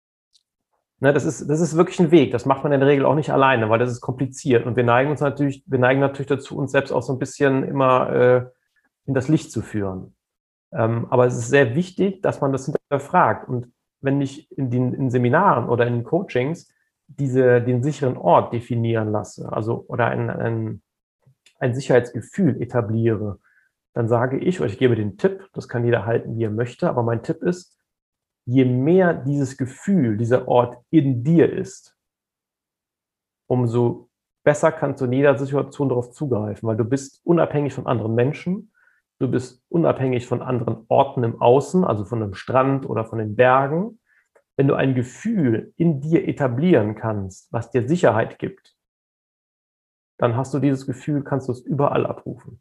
[SPEAKER 1] Ne, das ist, das ist wirklich ein Weg. Das macht man in der Regel auch nicht alleine, weil das ist kompliziert. Und wir neigen uns natürlich, wir neigen natürlich dazu, uns selbst auch so ein bisschen immer äh, in das Licht zu führen. Ähm, aber es ist sehr wichtig, dass man das hinterfragt. Und wenn ich in den in Seminaren oder in Coachings diese, den sicheren Ort definieren lasse, also oder ein, ein, ein Sicherheitsgefühl etabliere, dann sage ich, oder ich gebe den Tipp, das kann jeder halten, wie er möchte, aber mein Tipp ist, je mehr dieses Gefühl, dieser Ort in dir ist, umso besser kannst du in jeder Situation darauf zugreifen, weil du bist unabhängig von anderen Menschen, Du bist unabhängig von anderen Orten im Außen, also von einem Strand oder von den Bergen. Wenn du ein Gefühl in dir etablieren kannst, was dir Sicherheit gibt, dann hast du dieses Gefühl, kannst du es überall abrufen.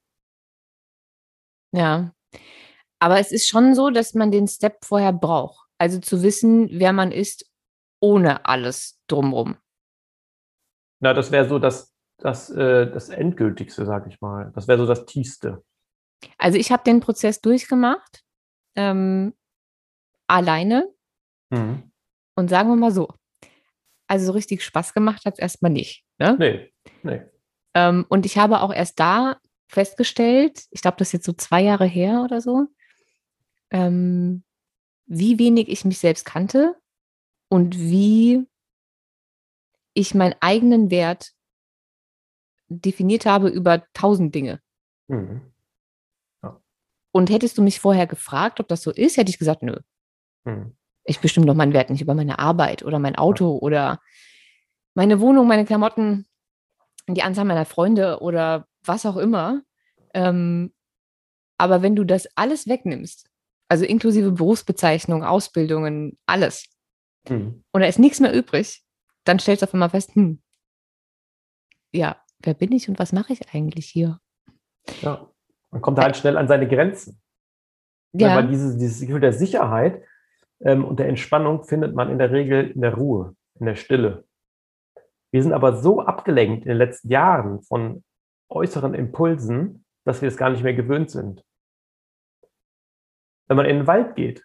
[SPEAKER 2] Ja, aber es ist schon so, dass man den Step vorher braucht. Also zu wissen, wer man ist, ohne alles drumherum.
[SPEAKER 1] Na, das wäre so das, das, äh, das Endgültigste, sag ich mal. Das wäre so das Tiefste.
[SPEAKER 2] Also ich habe den Prozess durchgemacht, ähm, alleine.
[SPEAKER 1] Mhm.
[SPEAKER 2] Und sagen wir mal so, also so richtig Spaß gemacht hat es erstmal nicht. Ne?
[SPEAKER 1] Nee, nee.
[SPEAKER 2] Ähm, und ich habe auch erst da festgestellt, ich glaube, das ist jetzt so zwei Jahre her oder so, ähm, wie wenig ich mich selbst kannte und wie ich meinen eigenen Wert definiert habe über tausend Dinge.
[SPEAKER 1] Mhm. Ja.
[SPEAKER 2] Und hättest du mich vorher gefragt, ob das so ist, hätte ich gesagt, nö.
[SPEAKER 1] Mhm.
[SPEAKER 2] Ich bestimme doch meinen Wert nicht über meine Arbeit oder mein Auto oder meine Wohnung, meine Klamotten, die Anzahl meiner Freunde oder was auch immer. Ähm, aber wenn du das alles wegnimmst, also inklusive Berufsbezeichnung, Ausbildungen, alles,
[SPEAKER 1] Mhm.
[SPEAKER 2] und da ist nichts mehr übrig, dann stellst du auf einmal fest, hm, ja, wer bin ich und was mache ich eigentlich hier?
[SPEAKER 1] Ja. Man kommt halt schnell an seine Grenzen. Ne, weil
[SPEAKER 2] Ja,
[SPEAKER 1] dieses, dieses Gefühl der Sicherheit ähm, und der Entspannung findet man in der Regel in der Ruhe, in der Stille. Wir sind aber so abgelenkt in den letzten Jahren von äußeren Impulsen, dass wir es gar nicht mehr gewöhnt sind. Wenn man in den Wald geht,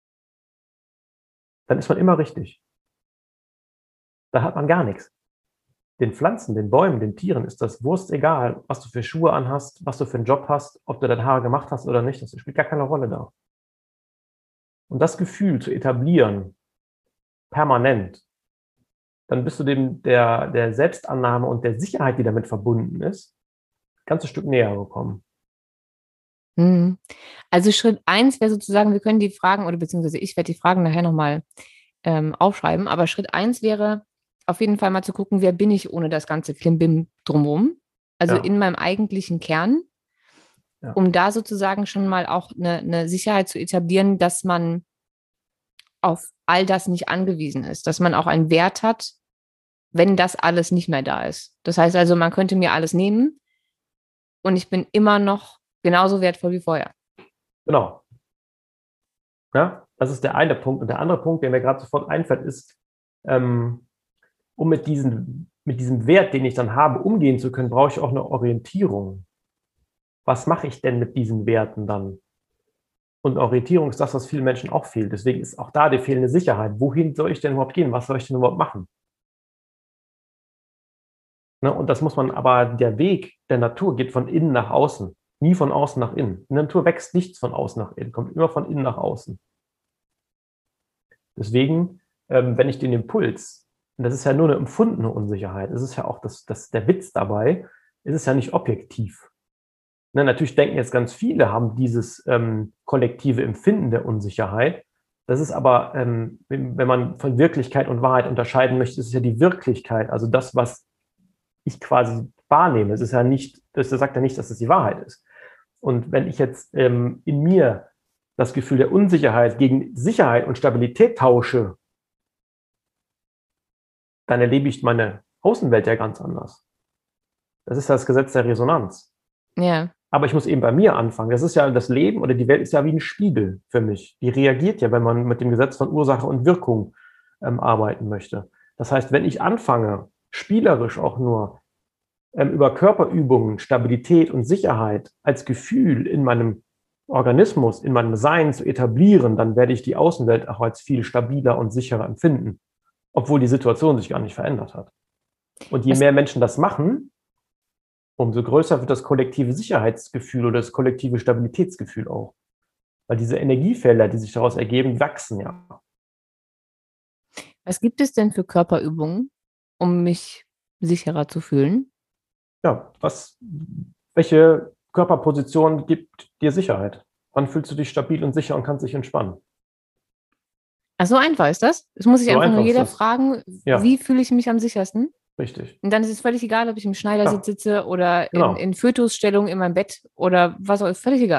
[SPEAKER 1] dann ist man immer richtig. Da hat man gar nichts. Den Pflanzen, den Bäumen, den Tieren ist das Wurst egal, was du für Schuhe anhast, was du für einen Job hast, ob du deine Haare gemacht hast oder nicht. Das spielt gar keine Rolle da. Und das Gefühl zu etablieren, permanent, dann bist du dem der, der Selbstannahme und der Sicherheit, die damit verbunden ist, ein ganzes Stück näher gekommen.
[SPEAKER 2] hm. Also Schritt eins wäre sozusagen, wir können die Fragen, oder beziehungsweise ich werde die Fragen nachher nochmal ähm, aufschreiben, aber Schritt eins wäre auf jeden Fall mal zu gucken, wer bin ich ohne das ganze Klimbim drumherum, also
[SPEAKER 1] Ja,
[SPEAKER 2] in meinem eigentlichen Kern,
[SPEAKER 1] ja.
[SPEAKER 2] um da sozusagen schon mal auch eine, eine Sicherheit zu etablieren, dass man auf all das nicht angewiesen ist, dass man auch einen Wert hat, wenn das alles nicht mehr da ist. Das heißt also, man könnte mir alles nehmen und ich bin immer noch genauso wertvoll wie vorher.
[SPEAKER 1] Genau. Ja, das ist der eine Punkt. Und der andere Punkt, der mir gerade sofort einfällt, ist, ähm, um mit, diesen, mit diesem Wert, den ich dann habe, umgehen zu können, brauche ich auch eine Orientierung. Was mache ich denn mit diesen Werten dann? Und Orientierung ist das, was vielen Menschen auch fehlt. Deswegen ist auch da die fehlende Sicherheit. Wohin soll ich denn überhaupt gehen? Was soll ich denn überhaupt machen? Ne? Und das muss man aber, der Weg der Natur geht von innen nach außen, nie von außen nach innen. In der Natur wächst nichts von außen nach innen, kommt immer von innen nach außen. Deswegen, ähm, wenn ich den Impuls, und das ist ja nur eine empfundene Unsicherheit, es ist ja auch das, das, der Witz dabei, es ist ja nicht objektiv. Ne, natürlich denken jetzt ganz viele, haben dieses ähm, kollektive Empfinden der Unsicherheit. Das ist aber, ähm, wenn, wenn man von Wirklichkeit und Wahrheit unterscheiden möchte, ist es ja die Wirklichkeit, also das, was ich quasi wahrnehme. Es ist ja nicht, das sagt ja nicht, dass es die Wahrheit ist. Und wenn ich jetzt ähm, in mir das Gefühl der Unsicherheit gegen Sicherheit und Stabilität tausche, dann erlebe ich meine Außenwelt ja ganz anders. Das ist das Gesetz der Resonanz.
[SPEAKER 2] Ja.
[SPEAKER 1] Aber ich muss eben bei mir anfangen. Das ist ja das Leben oder die Welt ist ja wie ein Spiegel für mich. Die reagiert ja, wenn man mit dem Gesetz von Ursache und Wirkung ähm, arbeiten möchte. Das heißt, wenn ich anfange, spielerisch auch nur ähm, über Körperübungen, Stabilität und Sicherheit als Gefühl in meinem Organismus, in meinem Sein zu etablieren, dann werde ich die Außenwelt auch als viel stabiler und sicherer empfinden, obwohl die Situation sich gar nicht verändert hat. Und je
[SPEAKER 2] Was,
[SPEAKER 1] mehr Menschen das machen, umso größer wird das kollektive Sicherheitsgefühl oder das kollektive Stabilitätsgefühl auch. Weil diese Energiefelder, die sich daraus ergeben, wachsen ja.
[SPEAKER 2] was gibt es denn für Körperübungen, um mich sicherer zu fühlen?
[SPEAKER 1] Ja, was, welche Körperposition gibt dir Sicherheit? Wann fühlst du dich stabil und sicher und kannst dich entspannen?
[SPEAKER 2] Ach, so einfach ist das. Es muss sich
[SPEAKER 1] So
[SPEAKER 2] einfach nur
[SPEAKER 1] einfach ist
[SPEAKER 2] jeder
[SPEAKER 1] das.
[SPEAKER 2] fragen,
[SPEAKER 1] Ja,
[SPEAKER 2] wie fühle ich mich am sichersten?
[SPEAKER 1] richtig.
[SPEAKER 2] Und dann ist es völlig egal, ob ich im Schneidersitz
[SPEAKER 1] Ja,
[SPEAKER 2] sitze oder in,
[SPEAKER 1] genau.
[SPEAKER 2] in Fötusstellung in meinem Bett oder was auch immer, völlig egal.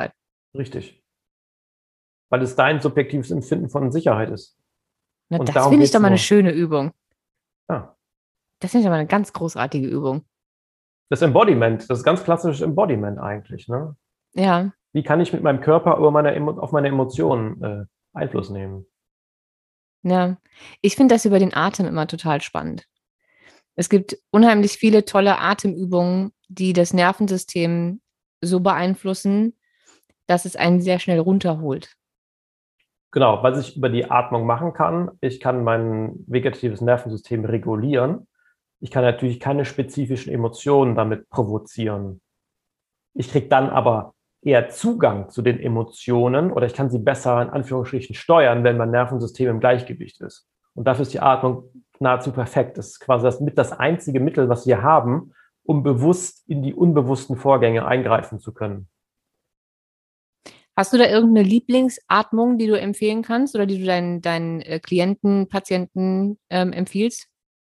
[SPEAKER 1] Richtig. Weil es dein subjektives Empfinden von Sicherheit ist.
[SPEAKER 2] Na,
[SPEAKER 1] Und
[SPEAKER 2] das
[SPEAKER 1] darum
[SPEAKER 2] finde ich
[SPEAKER 1] geht's
[SPEAKER 2] doch mal eine
[SPEAKER 1] nur.
[SPEAKER 2] schöne Übung.
[SPEAKER 1] Ja.
[SPEAKER 2] Das finde ich aber eine ganz großartige Übung.
[SPEAKER 1] Das Embodiment, das ist ganz klassisches Embodiment eigentlich. Ne?
[SPEAKER 2] Ja,
[SPEAKER 1] Wie kann ich mit meinem Körper über meine, Emo- auf meine Emotionen äh, Einfluss nehmen?
[SPEAKER 2] ja. Ich finde das über den Atem immer total spannend. Es gibt unheimlich viele tolle Atemübungen, die das Nervensystem so beeinflussen, dass es einen sehr schnell runterholt.
[SPEAKER 1] Genau, was ich über die Atmung machen kann, ich kann mein vegetatives Nervensystem regulieren. Ich kann natürlich keine spezifischen Emotionen damit provozieren. Ich kriege dann aber eher Zugang zu den Emotionen oder ich kann sie besser in Anführungsstrichen steuern, wenn mein Nervensystem im Gleichgewicht ist. Und dafür ist die Atmung nahezu perfekt. Das ist quasi das, mit das einzige Mittel, was wir haben, um bewusst in die unbewussten Vorgänge eingreifen zu können.
[SPEAKER 2] Hast du da irgendeine Lieblingsatmung, die du empfehlen kannst oder die du deinen, deinen äh, Klienten, Patienten ähm, empfiehlst?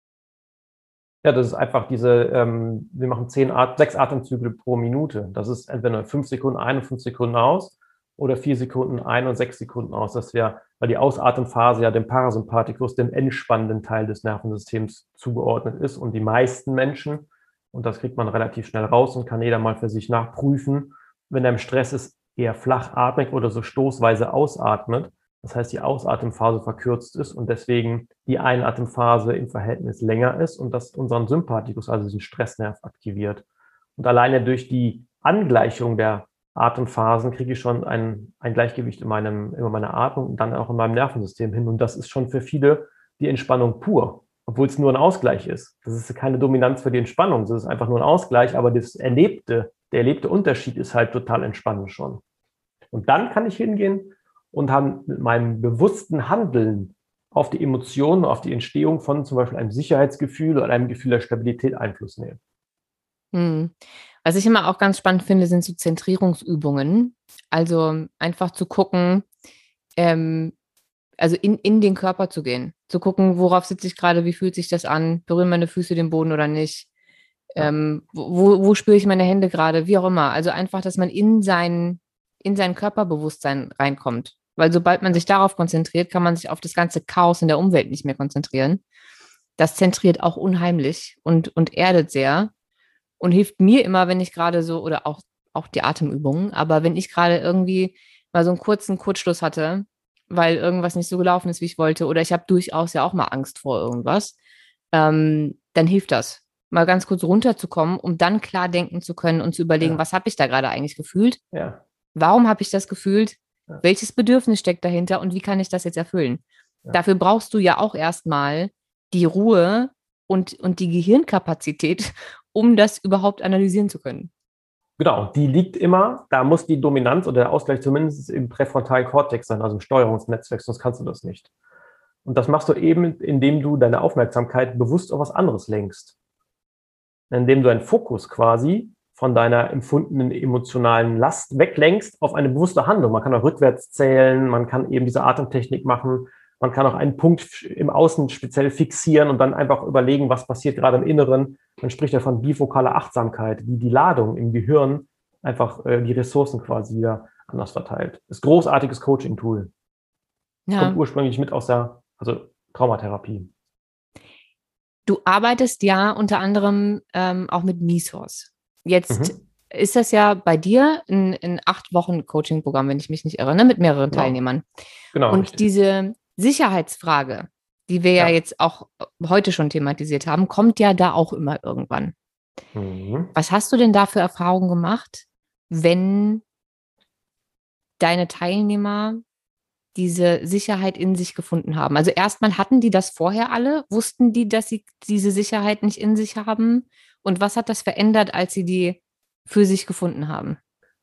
[SPEAKER 1] Ja, das ist einfach diese, ähm, wir machen zehn At sechs Atemzüge pro Minute. Das ist entweder fünf Sekunden ein und fünf Sekunden aus oder vier Sekunden ein und sechs Sekunden aus. Das wäre, weil die Ausatemphase ja dem Parasympathikus, dem entspannenden Teil des Nervensystems zugeordnet ist. Und die meisten Menschen, und das kriegt man relativ schnell raus und kann jeder mal für sich nachprüfen, wenn er im Stress ist, eher flach atmet oder so stoßweise ausatmet. Das heißt, die Ausatemphase verkürzt ist und deswegen die Einatemphase im Verhältnis länger ist und das unseren Sympathikus, also diesen Stressnerv, aktiviert. Und alleine durch die Angleichung der Atemphasen kriege ich schon ein, ein Gleichgewicht in, meinem, in meiner Atmung und dann auch in meinem Nervensystem hin. Und das ist schon für viele die Entspannung pur, obwohl es nur ein Ausgleich ist. Das ist keine Dominanz für die Entspannung, das ist einfach nur ein Ausgleich, aber das erlebte, der erlebte Unterschied ist halt total entspannend schon. Und dann kann ich hingehen und haben mit meinem bewussten Handeln auf die Emotionen, auf die Entstehung von zum Beispiel einem Sicherheitsgefühl oder einem Gefühl der Stabilität Einfluss nehmen.
[SPEAKER 2] Hm. Was ich immer auch ganz spannend finde, sind so Zentrierungsübungen. Also einfach zu gucken, ähm, also in, in den Körper zu gehen, zu gucken, worauf sitze ich gerade, wie fühlt sich das an, berühren meine Füße den Boden oder nicht,
[SPEAKER 1] Ja,
[SPEAKER 2] ähm, wo, wo spüre ich meine Hände gerade, wie auch immer. Also einfach, dass man in sein, in sein Körperbewusstsein reinkommt. Weil sobald man
[SPEAKER 1] ja,
[SPEAKER 2] sich darauf konzentriert, kann man sich auf das ganze Chaos in der Umwelt nicht mehr konzentrieren. Das zentriert auch unheimlich und, und erdet sehr und hilft mir immer, wenn ich gerade so, oder auch, auch die Atemübungen, aber wenn ich gerade irgendwie mal so einen kurzen Kurzschluss hatte, weil irgendwas nicht so gelaufen ist, wie ich wollte, oder ich habe durchaus ja auch mal Angst vor irgendwas, ähm, dann hilft das, mal ganz kurz runterzukommen, um dann klar denken zu können und zu überlegen,
[SPEAKER 1] ja,
[SPEAKER 2] was habe ich da gerade eigentlich gefühlt?
[SPEAKER 1] ja,
[SPEAKER 2] Warum habe ich das gefühlt?
[SPEAKER 1] ja,
[SPEAKER 2] Welches Bedürfnis steckt dahinter und wie kann ich das jetzt erfüllen?
[SPEAKER 1] ja.
[SPEAKER 2] Dafür brauchst du ja auch erstmal die Ruhe und, und die Gehirnkapazität, um das überhaupt analysieren zu können.
[SPEAKER 1] Genau, die liegt immer, da muss die Dominanz oder der Ausgleich zumindest im präfrontalen Kortex sein, also im Steuerungsnetzwerk, sonst kannst du das nicht. Und das machst du eben, indem du deine Aufmerksamkeit bewusst auf was anderes lenkst. Indem du deinen Fokus quasi von deiner empfundenen emotionalen Last weglenkst auf eine bewusste Handlung. Man kann auch rückwärts zählen, man kann eben diese Atemtechnik machen, man kann auch einen Punkt im Außen speziell fixieren und dann einfach überlegen, was passiert gerade im Inneren. Man spricht ja von bifokaler Achtsamkeit, wie die Ladung im Gehirn einfach äh, die Ressourcen quasi wieder anders verteilt. Das ist ein großartiges Coaching-Tool. Es kommt
[SPEAKER 2] Ja,
[SPEAKER 1] ursprünglich mit aus der, also Traumatherapie.
[SPEAKER 2] du arbeitest ja unter anderem ähm, auch mit Misos. Jetzt
[SPEAKER 1] Mhm.
[SPEAKER 2] ist das ja bei dir ein, ein acht Wochen Coaching-Programm, wenn ich mich nicht irre, ne, mit mehreren
[SPEAKER 1] Genau,
[SPEAKER 2] Teilnehmern.
[SPEAKER 1] genau,
[SPEAKER 2] Und
[SPEAKER 1] richtig.
[SPEAKER 2] diese Sicherheitsfrage, die wir ja
[SPEAKER 1] Ja.
[SPEAKER 2] jetzt auch heute schon thematisiert haben, kommt ja da auch immer irgendwann.
[SPEAKER 1] Mhm.
[SPEAKER 2] Was hast du denn da für Erfahrungen gemacht, wenn deine Teilnehmer diese Sicherheit in sich gefunden haben? Also erstmal hatten die das vorher alle? Wussten die, dass sie diese Sicherheit nicht in sich haben? Und was hat das verändert, als sie die für sich gefunden haben?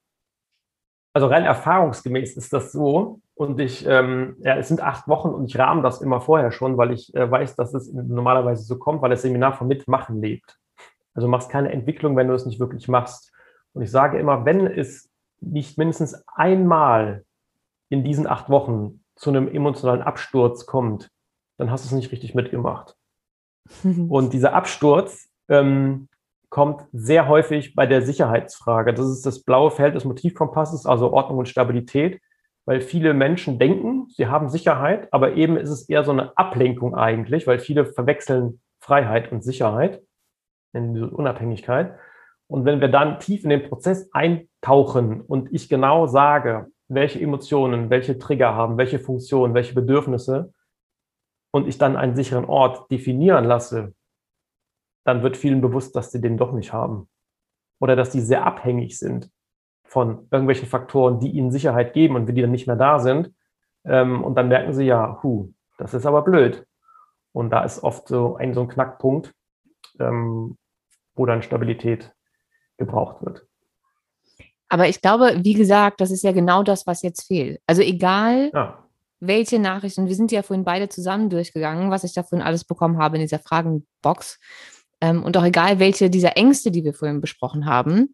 [SPEAKER 1] Also rein erfahrungsgemäß ist das so. Und ich, ähm, ja, es sind acht Wochen und ich rahme das immer vorher schon, weil ich äh, weiß, dass es normalerweise so kommt, weil das Seminar vom Mitmachen lebt. Also du machst keine Entwicklung, wenn du es nicht wirklich machst. Und ich sage immer, wenn es nicht mindestens einmal in diesen acht Wochen zu einem emotionalen Absturz kommt, dann hast du es nicht richtig mitgemacht. Und dieser Absturz, ähm, kommt sehr häufig bei der Sicherheitsfrage. Das ist das blaue Feld des Motivkompasses, also Ordnung und Stabilität, weil viele Menschen denken, sie haben Sicherheit, aber eben ist es eher so eine Ablenkung eigentlich, weil viele verwechseln Freiheit und Sicherheit, in diese Unabhängigkeit. Und wenn wir dann tief in den Prozess eintauchen und ich genau sage, welche Emotionen, welche Trigger haben, welche Funktionen, welche Bedürfnisse und ich dann einen sicheren Ort definieren lasse, dann wird vielen bewusst, dass sie den doch nicht haben. Oder dass die sehr abhängig sind von irgendwelchen Faktoren, die ihnen Sicherheit geben und wenn die dann nicht mehr da sind. Ähm, und dann merken sie, ja, hu, das ist aber blöd. Und da ist oft so ein, so ein Knackpunkt, ähm, wo dann Stabilität gebraucht wird.
[SPEAKER 2] Aber ich glaube, wie gesagt, das ist ja genau das, was jetzt fehlt. Also egal,
[SPEAKER 1] Ja.
[SPEAKER 2] welche Nachrichten, wir sind ja vorhin beide zusammen durchgegangen, was ich da vorhin alles bekommen habe in dieser Fragenbox. Ähm, und auch egal, welche dieser Ängste, die wir vorhin besprochen haben,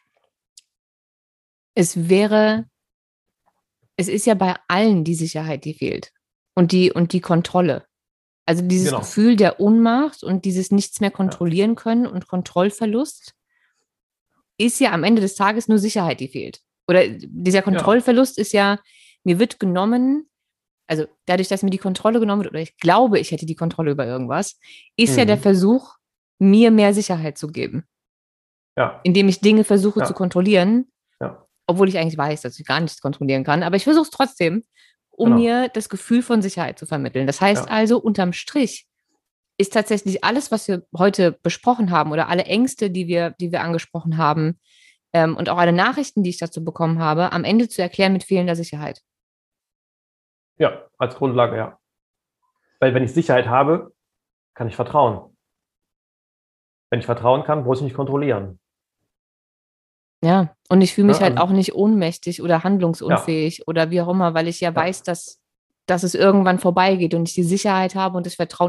[SPEAKER 2] es wäre, es ist ja bei allen die Sicherheit, die fehlt. Und die, und die Kontrolle. Also dieses
[SPEAKER 1] Genau.
[SPEAKER 2] Gefühl der Ohnmacht und dieses nichts mehr kontrollieren können und Kontrollverlust ist ja am Ende des Tages nur Sicherheit, die fehlt. Oder dieser Kontrollverlust ja. ist ja, mir wird genommen, also dadurch, dass mir die Kontrolle genommen wird, oder ich glaube, ich hätte die Kontrolle über irgendwas, ist mhm. ja der Versuch, mir mehr Sicherheit zu geben.
[SPEAKER 1] Ja.
[SPEAKER 2] Indem ich Dinge versuche
[SPEAKER 1] ja.
[SPEAKER 2] zu kontrollieren,
[SPEAKER 1] ja.
[SPEAKER 2] obwohl ich eigentlich weiß, dass ich gar nichts kontrollieren kann, aber ich versuche es trotzdem, um genau. mir das Gefühl von Sicherheit zu vermitteln. Das heißt ja. also, unterm Strich ist tatsächlich alles, was wir heute besprochen haben oder alle Ängste, die wir, die wir angesprochen haben ähm, und auch alle Nachrichten, die ich dazu bekommen habe, am Ende zu erklären mit fehlender Sicherheit.
[SPEAKER 1] Ja, als Grundlage, ja. Weil wenn ich Sicherheit habe, kann ich vertrauen. Wenn ich vertrauen kann, muss ich nicht kontrollieren.
[SPEAKER 2] Ja, und ich fühle mich
[SPEAKER 1] ja,
[SPEAKER 2] halt
[SPEAKER 1] also,
[SPEAKER 2] auch nicht ohnmächtig oder handlungsunfähig ja. oder wie auch immer, weil ich ja, ja weiß, dass, dass es irgendwann vorbeigeht und ich die Sicherheit habe und das Vertrauen.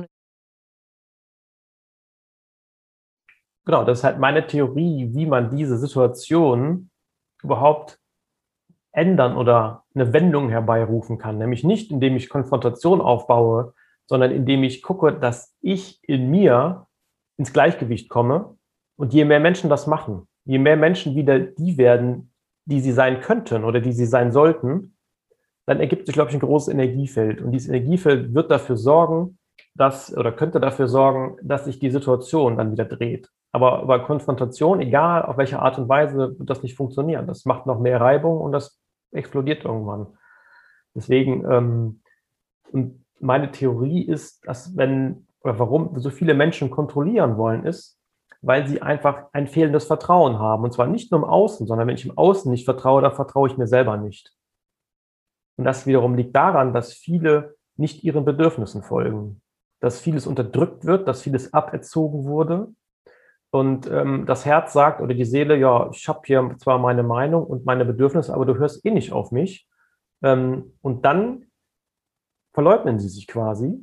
[SPEAKER 1] Genau, das ist halt meine Theorie, wie man diese Situation überhaupt ändern oder eine Wendung herbeirufen kann. Nämlich nicht, indem ich Konfrontation aufbaue, sondern indem ich gucke, dass ich in mir ins Gleichgewicht komme. Und je mehr Menschen das machen, je mehr Menschen wieder die werden, die sie sein könnten oder die sie sein sollten, dann ergibt sich, glaube ich, ein großes Energiefeld. Und dieses Energiefeld wird dafür sorgen, dass, oder könnte dafür sorgen, dass sich die Situation dann wieder dreht. Aber über Konfrontation, egal auf welche Art und Weise, wird das nicht funktionieren. Das macht noch mehr Reibung und das explodiert irgendwann. Deswegen, ähm, und meine Theorie ist, dass wenn, oder warum so viele Menschen kontrollieren wollen, ist, weil sie einfach ein fehlendes Vertrauen haben. Und zwar nicht nur im Außen, sondern wenn ich im Außen nicht vertraue, dann vertraue ich mir selber nicht. Und das wiederum liegt daran, dass viele nicht ihren Bedürfnissen folgen. Dass vieles unterdrückt wird, dass vieles aberzogen wurde. Und ähm, das Herz sagt oder die Seele, ja, ich habe hier zwar meine Meinung und meine Bedürfnisse, aber du hörst eh nicht auf mich. Ähm, und dann verleugnen sie sich quasi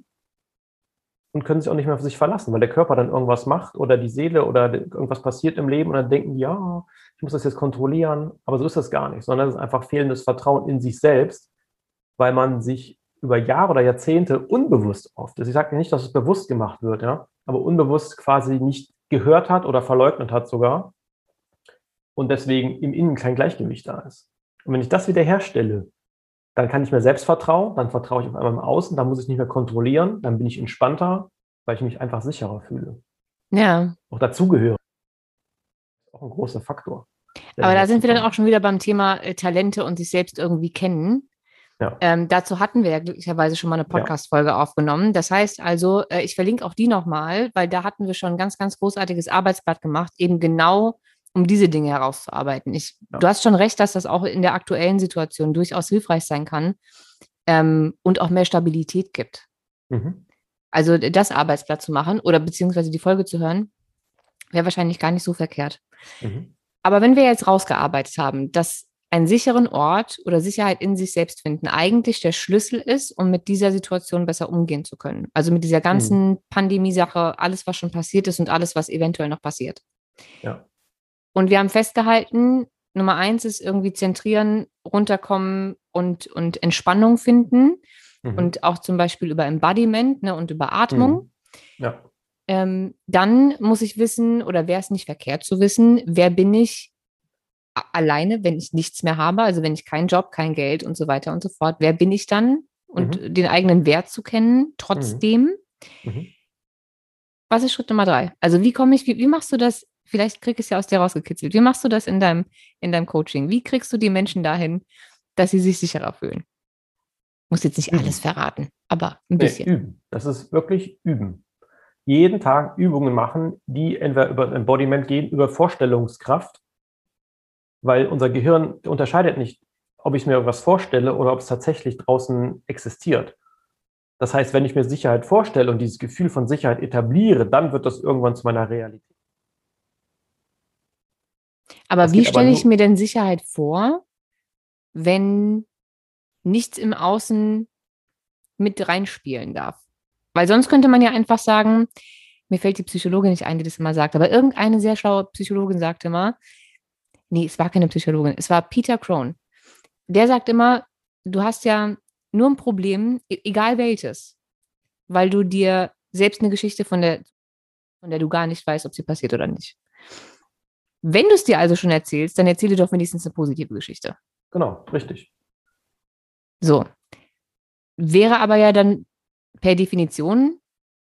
[SPEAKER 1] und können sich auch nicht mehr auf sich verlassen, weil der Körper dann irgendwas macht oder die Seele oder irgendwas passiert im Leben und dann denken die, ja, ich muss das jetzt kontrollieren. Aber so ist das gar nicht, sondern es ist einfach fehlendes Vertrauen in sich selbst, weil man sich über Jahre oder Jahrzehnte unbewusst oft, ich sage nicht, dass es bewusst gemacht wird, ja, aber unbewusst quasi nicht gehört hat oder verleugnet hat sogar und deswegen im Innen kein Gleichgewicht da ist. Und wenn ich das wieder herstelle, dann kann ich mir selbst vertrauen, dann vertraue ich auf einmal im Außen, dann muss ich nicht mehr kontrollieren, dann bin ich entspannter, weil ich mich einfach sicherer fühle.
[SPEAKER 2] Ja.
[SPEAKER 1] Auch dazugehören. Auch ein großer Faktor.
[SPEAKER 2] Aber da sind wir dann auch schon wieder beim Thema äh, Talente und sich selbst irgendwie kennen. Ja. Ähm, dazu hatten wir ja glücklicherweise schon mal eine Podcast-Folge ja. aufgenommen. Das heißt also, äh, ich verlinke auch die nochmal, weil da hatten wir schon ein ganz, ganz großartiges Arbeitsblatt gemacht, eben genau um diese Dinge herauszuarbeiten. Ich, ja. Du hast schon recht, dass das auch in der aktuellen Situation durchaus hilfreich sein kann ähm, und auch mehr Stabilität gibt. Mhm. Also das Arbeitsblatt zu machen oder beziehungsweise die Folge zu hören, wäre wahrscheinlich gar nicht so verkehrt. Mhm. Aber wenn wir jetzt rausgearbeitet haben, dass einen sicheren Ort oder Sicherheit in sich selbst finden eigentlich der Schlüssel ist, um mit dieser Situation besser umgehen zu können. Also mit dieser ganzen mhm. Pandemie-Sache, alles, was schon passiert ist und alles, was eventuell noch passiert.
[SPEAKER 1] Ja.
[SPEAKER 2] Und wir haben festgehalten, Nummer eins ist irgendwie zentrieren, runterkommen und, und Entspannung finden. Mhm. Und auch zum Beispiel über Embodiment, ne, und über Atmung.
[SPEAKER 1] Mhm. Ja.
[SPEAKER 2] Ähm, dann muss ich wissen, oder wäre es nicht verkehrt zu wissen, wer bin ich a- alleine, wenn ich nichts mehr habe, also wenn ich keinen Job, kein Geld und so weiter und so fort. Wer bin ich dann? Und
[SPEAKER 1] Mhm.
[SPEAKER 2] den eigenen Wert zu kennen,
[SPEAKER 1] Mhm.
[SPEAKER 2] trotzdem.
[SPEAKER 1] Mhm.
[SPEAKER 2] Was ist Schritt Nummer drei? Also wie komme ich, wie, wie machst du das? Vielleicht krieg ich es ja aus dir rausgekitzelt. Wie machst du das in deinem, in deinem Coaching? Wie kriegst du die Menschen dahin, dass sie sich sicherer fühlen? Muss jetzt nicht alles
[SPEAKER 1] Üben.
[SPEAKER 2] verraten, aber ein
[SPEAKER 1] Nee,
[SPEAKER 2] bisschen.
[SPEAKER 1] üben. Das ist wirklich üben. Jeden Tag Übungen machen, die entweder über das Embodiment gehen, über Vorstellungskraft, weil unser Gehirn unterscheidet nicht, ob ich mir irgendwas vorstelle oder ob es tatsächlich draußen existiert. Das heißt, wenn ich mir Sicherheit vorstelle und dieses Gefühl von Sicherheit etabliere, dann wird das irgendwann zu meiner Realität.
[SPEAKER 2] Aber
[SPEAKER 1] Das
[SPEAKER 2] wie
[SPEAKER 1] geht aber
[SPEAKER 2] stelle ich
[SPEAKER 1] nur,
[SPEAKER 2] mir denn Sicherheit vor, wenn nichts im Außen mit reinspielen darf? Weil sonst könnte man ja einfach sagen, mir fällt die Psychologin nicht ein, die das immer sagt, aber irgendeine sehr schlaue Psychologin sagte immer, nee, es war keine Psychologin, es war Peter Crone. Der sagt immer, du hast ja nur ein Problem, e- egal welches, weil du dir selbst eine Geschichte von der, von der du gar nicht weißt, ob sie passiert oder nicht. Wenn du es dir also schon erzählst, dann erzähle doch wenigstens eine positive Geschichte.
[SPEAKER 1] genau, richtig.
[SPEAKER 2] So, wäre aber ja dann per Definition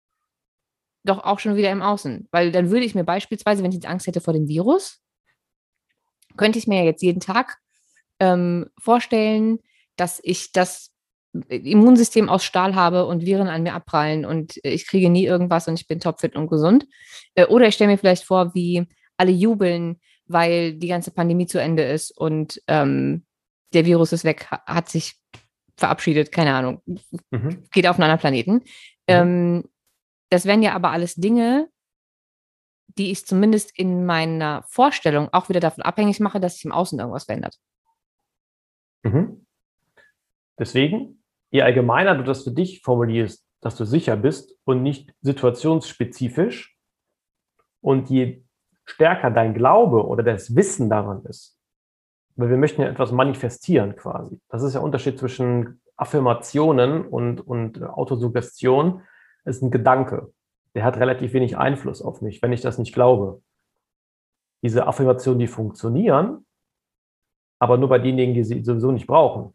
[SPEAKER 2] doch auch schon wieder im Außen. Weil dann würde ich mir beispielsweise, wenn ich jetzt Angst hätte vor dem Virus, könnte ich mir ja jetzt jeden Tag ähm, vorstellen, dass ich das Immunsystem aus Stahl habe und Viren an mir abprallen und äh, ich kriege nie irgendwas und ich bin topfit und gesund. Äh, oder ich stelle mir vielleicht vor, wie alle jubeln, weil die ganze Pandemie zu Ende ist und ähm, der Virus ist weg, ha- hat sich verabschiedet, keine Ahnung,
[SPEAKER 1] Mhm.
[SPEAKER 2] geht auf einen anderen Planeten.
[SPEAKER 1] Mhm.
[SPEAKER 2] Ähm, das wären ja aber alles Dinge, die ich zumindest in meiner Vorstellung auch wieder davon abhängig mache, dass sich im Außen irgendwas verändert.
[SPEAKER 1] Mhm. Deswegen, je allgemeiner du das für dich formulierst, dass du sicher bist und nicht situationsspezifisch und je stärker dein Glaube oder das Wissen daran ist, weil wir möchten ja etwas manifestieren quasi. Das ist der Unterschied zwischen Affirmationen und, und Autosuggestion. Das ist ein Gedanke. Der hat relativ wenig Einfluss auf mich, wenn ich das nicht glaube. Diese Affirmationen, die funktionieren, aber nur bei denjenigen, die sie sowieso nicht brauchen.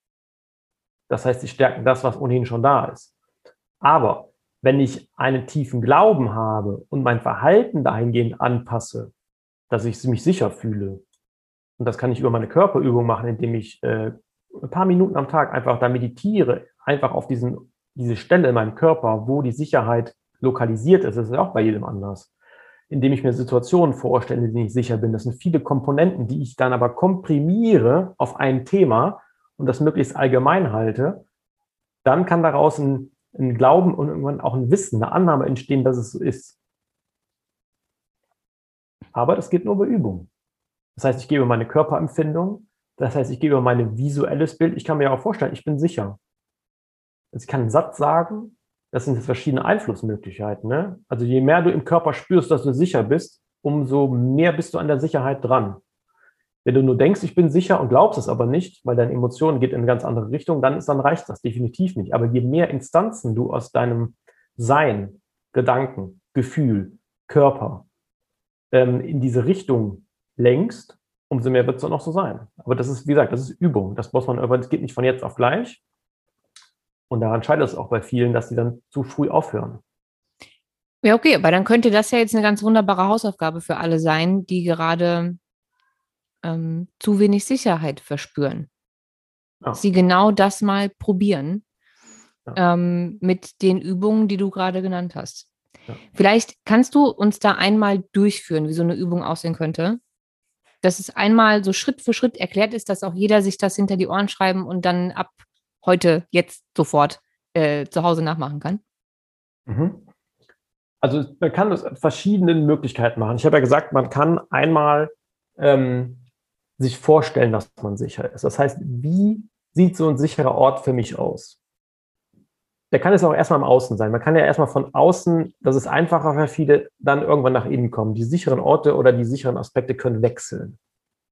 [SPEAKER 1] Das heißt, sie stärken das, was ohnehin schon da ist. Aber wenn ich einen tiefen Glauben habe und mein Verhalten dahingehend anpasse, dass ich mich sicher fühle, und das kann ich über meine Körperübung machen, indem ich äh, ein paar Minuten am Tag einfach da meditiere, einfach auf diesen, diese Stelle in meinem Körper, wo die Sicherheit lokalisiert ist. Das ist ja auch bei jedem anders. Indem ich mir Situationen vorstelle, in denen ich sicher bin. Das sind viele Komponenten, die ich dann aber komprimiere auf ein Thema und das möglichst allgemein halte. Dann kann daraus ein, ein Glauben und irgendwann auch ein Wissen, eine Annahme entstehen, dass es so ist. Aber das geht nur über Übung. Das heißt, ich gebe meine Körperempfindung, das heißt, ich gebe mein visuelles Bild. Ich kann mir auch vorstellen, ich bin sicher. Also ich kann einen Satz sagen, das sind jetzt verschiedene Einflussmöglichkeiten. Ne? Also je mehr du im Körper spürst, dass du sicher bist, umso mehr bist du an der Sicherheit dran. Wenn du nur denkst, ich bin sicher und glaubst es aber nicht, weil deine Emotion geht in eine ganz andere Richtung, dann, ist, dann reicht das definitiv nicht. Aber je mehr Instanzen du aus deinem Sein, Gedanken, Gefühl, Körper ähm, in diese Richtung lenkst, umso mehr wird es dann auch so sein. Aber das ist, wie gesagt, das ist Übung. Das muss man, aber das geht nicht von jetzt auf gleich. Und daran scheitert es auch bei vielen, dass sie dann zu früh aufhören.
[SPEAKER 2] Ja, okay, aber dann könnte das ja jetzt eine ganz wunderbare Hausaufgabe für alle sein, die gerade ähm, zu wenig Sicherheit verspüren.
[SPEAKER 1] Ja,
[SPEAKER 2] Sie genau das mal probieren
[SPEAKER 1] ja,
[SPEAKER 2] ähm, mit den Übungen, die du gerade genannt hast.
[SPEAKER 1] ja.
[SPEAKER 2] Vielleicht kannst du uns da einmal durchführen, wie so eine Übung aussehen könnte, dass es einmal so Schritt für Schritt erklärt ist, dass auch jeder sich das hinter die Ohren schreiben und dann ab heute, jetzt sofort äh, zu Hause nachmachen kann.
[SPEAKER 1] Mhm. Also man kann das in verschiedenen Möglichkeiten machen. Ich habe ja gesagt, man kann einmal ähm, sich vorstellen, dass man sicher ist. Das heißt, wie sieht so ein sicherer Ort für mich aus? Der kann es auch erstmal im Außen sein. Man kann ja erstmal von außen, das ist einfacher für viele, dann irgendwann nach innen kommen. Die sicheren Orte oder die sicheren Aspekte können wechseln.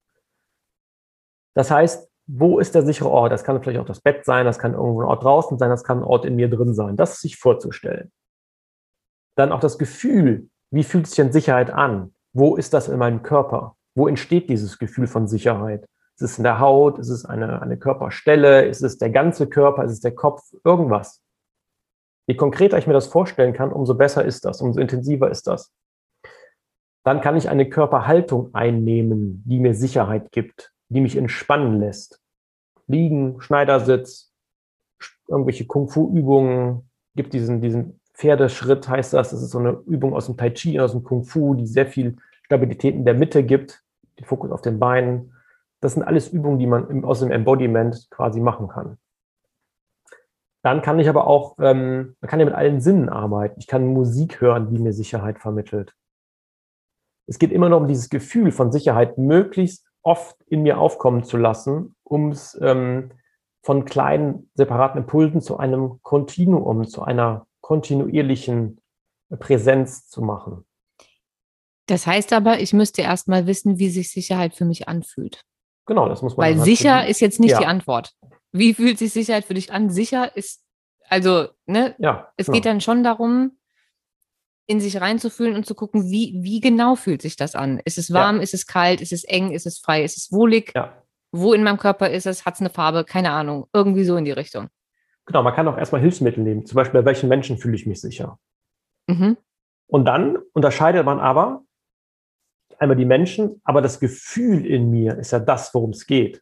[SPEAKER 1] Das heißt, wo ist der sichere Ort? Das kann vielleicht auch das Bett sein, das kann irgendwo ein Ort draußen sein, das kann ein Ort in mir drin sein. Das sich vorzustellen. Dann auch das Gefühl, wie fühlt sich denn Sicherheit an? Wo ist das in meinem Körper? Wo entsteht dieses Gefühl von Sicherheit? Ist es in der Haut? Ist es eine, eine Körperstelle? Ist es der ganze Körper? Ist es der Kopf? Irgendwas. Je konkreter ich mir das vorstellen kann, umso besser ist das, umso intensiver ist das. Dann kann ich eine Körperhaltung einnehmen, die mir Sicherheit gibt, die mich entspannen lässt. Liegen, Schneidersitz, irgendwelche Kung-Fu-Übungen, gibt diesen, diesen Pferdeschritt, heißt das. Das ist so eine Übung aus dem Tai Chi, aus dem Kung-Fu, die sehr viel Stabilität in der Mitte gibt, den Fokus auf den Beinen. Das sind alles Übungen, die man aus dem Embodiment quasi machen kann. Dann kann ich aber auch, ähm, man kann ja mit allen Sinnen arbeiten. Ich kann Musik hören, die mir Sicherheit vermittelt. Es geht immer noch um dieses Gefühl von Sicherheit möglichst oft in mir aufkommen zu lassen, um es ähm, von kleinen, separaten Impulsen zu einem Kontinuum, zu einer kontinuierlichen Präsenz zu machen.
[SPEAKER 2] Das heißt aber, ich müsste erst mal wissen, wie sich Sicherheit für mich anfühlt.
[SPEAKER 1] Genau, das muss man.
[SPEAKER 2] Weil
[SPEAKER 1] dann halt
[SPEAKER 2] sicher
[SPEAKER 1] für-
[SPEAKER 2] ist jetzt nicht
[SPEAKER 1] ja.
[SPEAKER 2] die Antwort. Wie fühlt sich Sicherheit für dich an? Sicher ist, also, ne,
[SPEAKER 1] Ja,
[SPEAKER 2] es
[SPEAKER 1] genau.
[SPEAKER 2] geht dann schon darum, in sich reinzufühlen und zu gucken, wie, wie genau fühlt sich das an? Ist es warm?
[SPEAKER 1] Ja.
[SPEAKER 2] Ist es kalt? Ist es eng? Ist es frei? Ist es wohlig?
[SPEAKER 1] Ja.
[SPEAKER 2] Wo in meinem Körper ist es? Hat es eine Farbe? Keine Ahnung. Irgendwie so in die Richtung.
[SPEAKER 1] Genau, man kann auch erstmal Hilfsmittel nehmen. Zum Beispiel, bei welchen Menschen fühle ich mich sicher?
[SPEAKER 2] Mhm.
[SPEAKER 1] Und dann unterscheidet man aber einmal die Menschen, aber das Gefühl in mir ist ja das, worum es geht.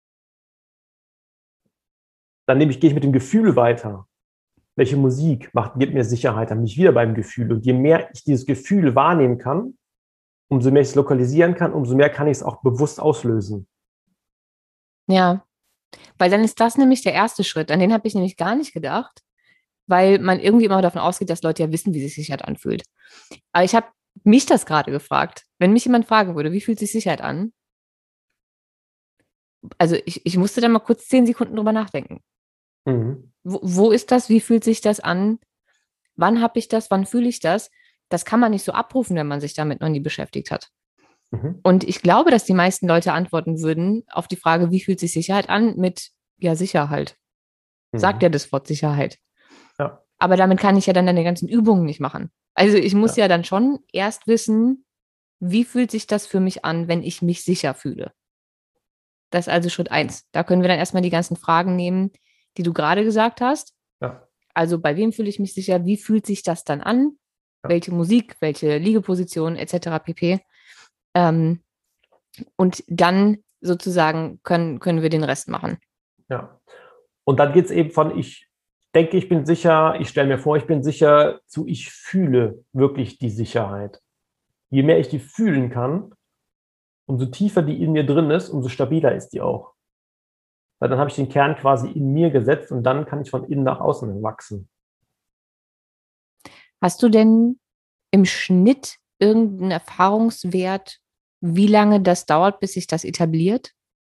[SPEAKER 1] Dann nehme ich, gehe ich mit dem Gefühl weiter. Welche Musik macht, gibt mir Sicherheit? Dann bin ich wieder beim Gefühl. Und je mehr ich dieses Gefühl wahrnehmen kann, umso mehr ich es lokalisieren kann, umso mehr kann ich es auch bewusst auslösen.
[SPEAKER 2] Ja, weil dann ist das nämlich der erste Schritt. An den habe ich nämlich gar nicht gedacht, weil man irgendwie immer davon ausgeht, dass Leute ja wissen, wie sich Sicherheit anfühlt. Aber ich habe mich das gerade gefragt. Wenn mich jemand fragen würde, wie fühlt sich Sicherheit an? Also ich, ich musste da mal kurz zehn Sekunden drüber nachdenken.
[SPEAKER 1] Mhm.
[SPEAKER 2] Wo, wo ist das? Wie fühlt sich das an? Wann habe ich das? Wann fühle ich das? Das kann man nicht so abrufen, wenn man sich damit noch nie beschäftigt hat.
[SPEAKER 1] Mhm.
[SPEAKER 2] Und ich glaube, dass die meisten Leute antworten würden auf die Frage, wie fühlt sich Sicherheit an, mit ja, Sicherheit. Sagt
[SPEAKER 1] Mhm.
[SPEAKER 2] ja das Wort Sicherheit.
[SPEAKER 1] Ja.
[SPEAKER 2] Aber damit kann ich ja dann deine ganzen Übungen nicht machen. Also ich muss
[SPEAKER 1] Ja.
[SPEAKER 2] ja dann schon erst wissen, wie fühlt sich das für mich an, wenn ich mich sicher fühle. Das ist also Schritt eins. Da können wir dann erstmal die ganzen Fragen nehmen, die du gerade gesagt hast.
[SPEAKER 1] Ja.
[SPEAKER 2] Also bei wem fühle ich mich sicher? Wie fühlt sich das dann an?
[SPEAKER 1] Ja.
[SPEAKER 2] Welche Musik, welche Liegeposition et cetera pp. Ähm, und dann sozusagen können, können wir den Rest machen.
[SPEAKER 1] Ja. Und dann geht es eben von ich denke, ich bin sicher, ich stelle mir vor, ich bin sicher, zu ich fühle wirklich die Sicherheit. Je mehr ich die fühlen kann, umso tiefer die in mir drin ist, umso stabiler ist die auch. Weil dann habe ich den Kern quasi in mir gesetzt und dann kann ich von innen nach außen wachsen.
[SPEAKER 2] Hast du denn im Schnitt irgendeinen Erfahrungswert, wie lange das dauert, bis sich das etabliert?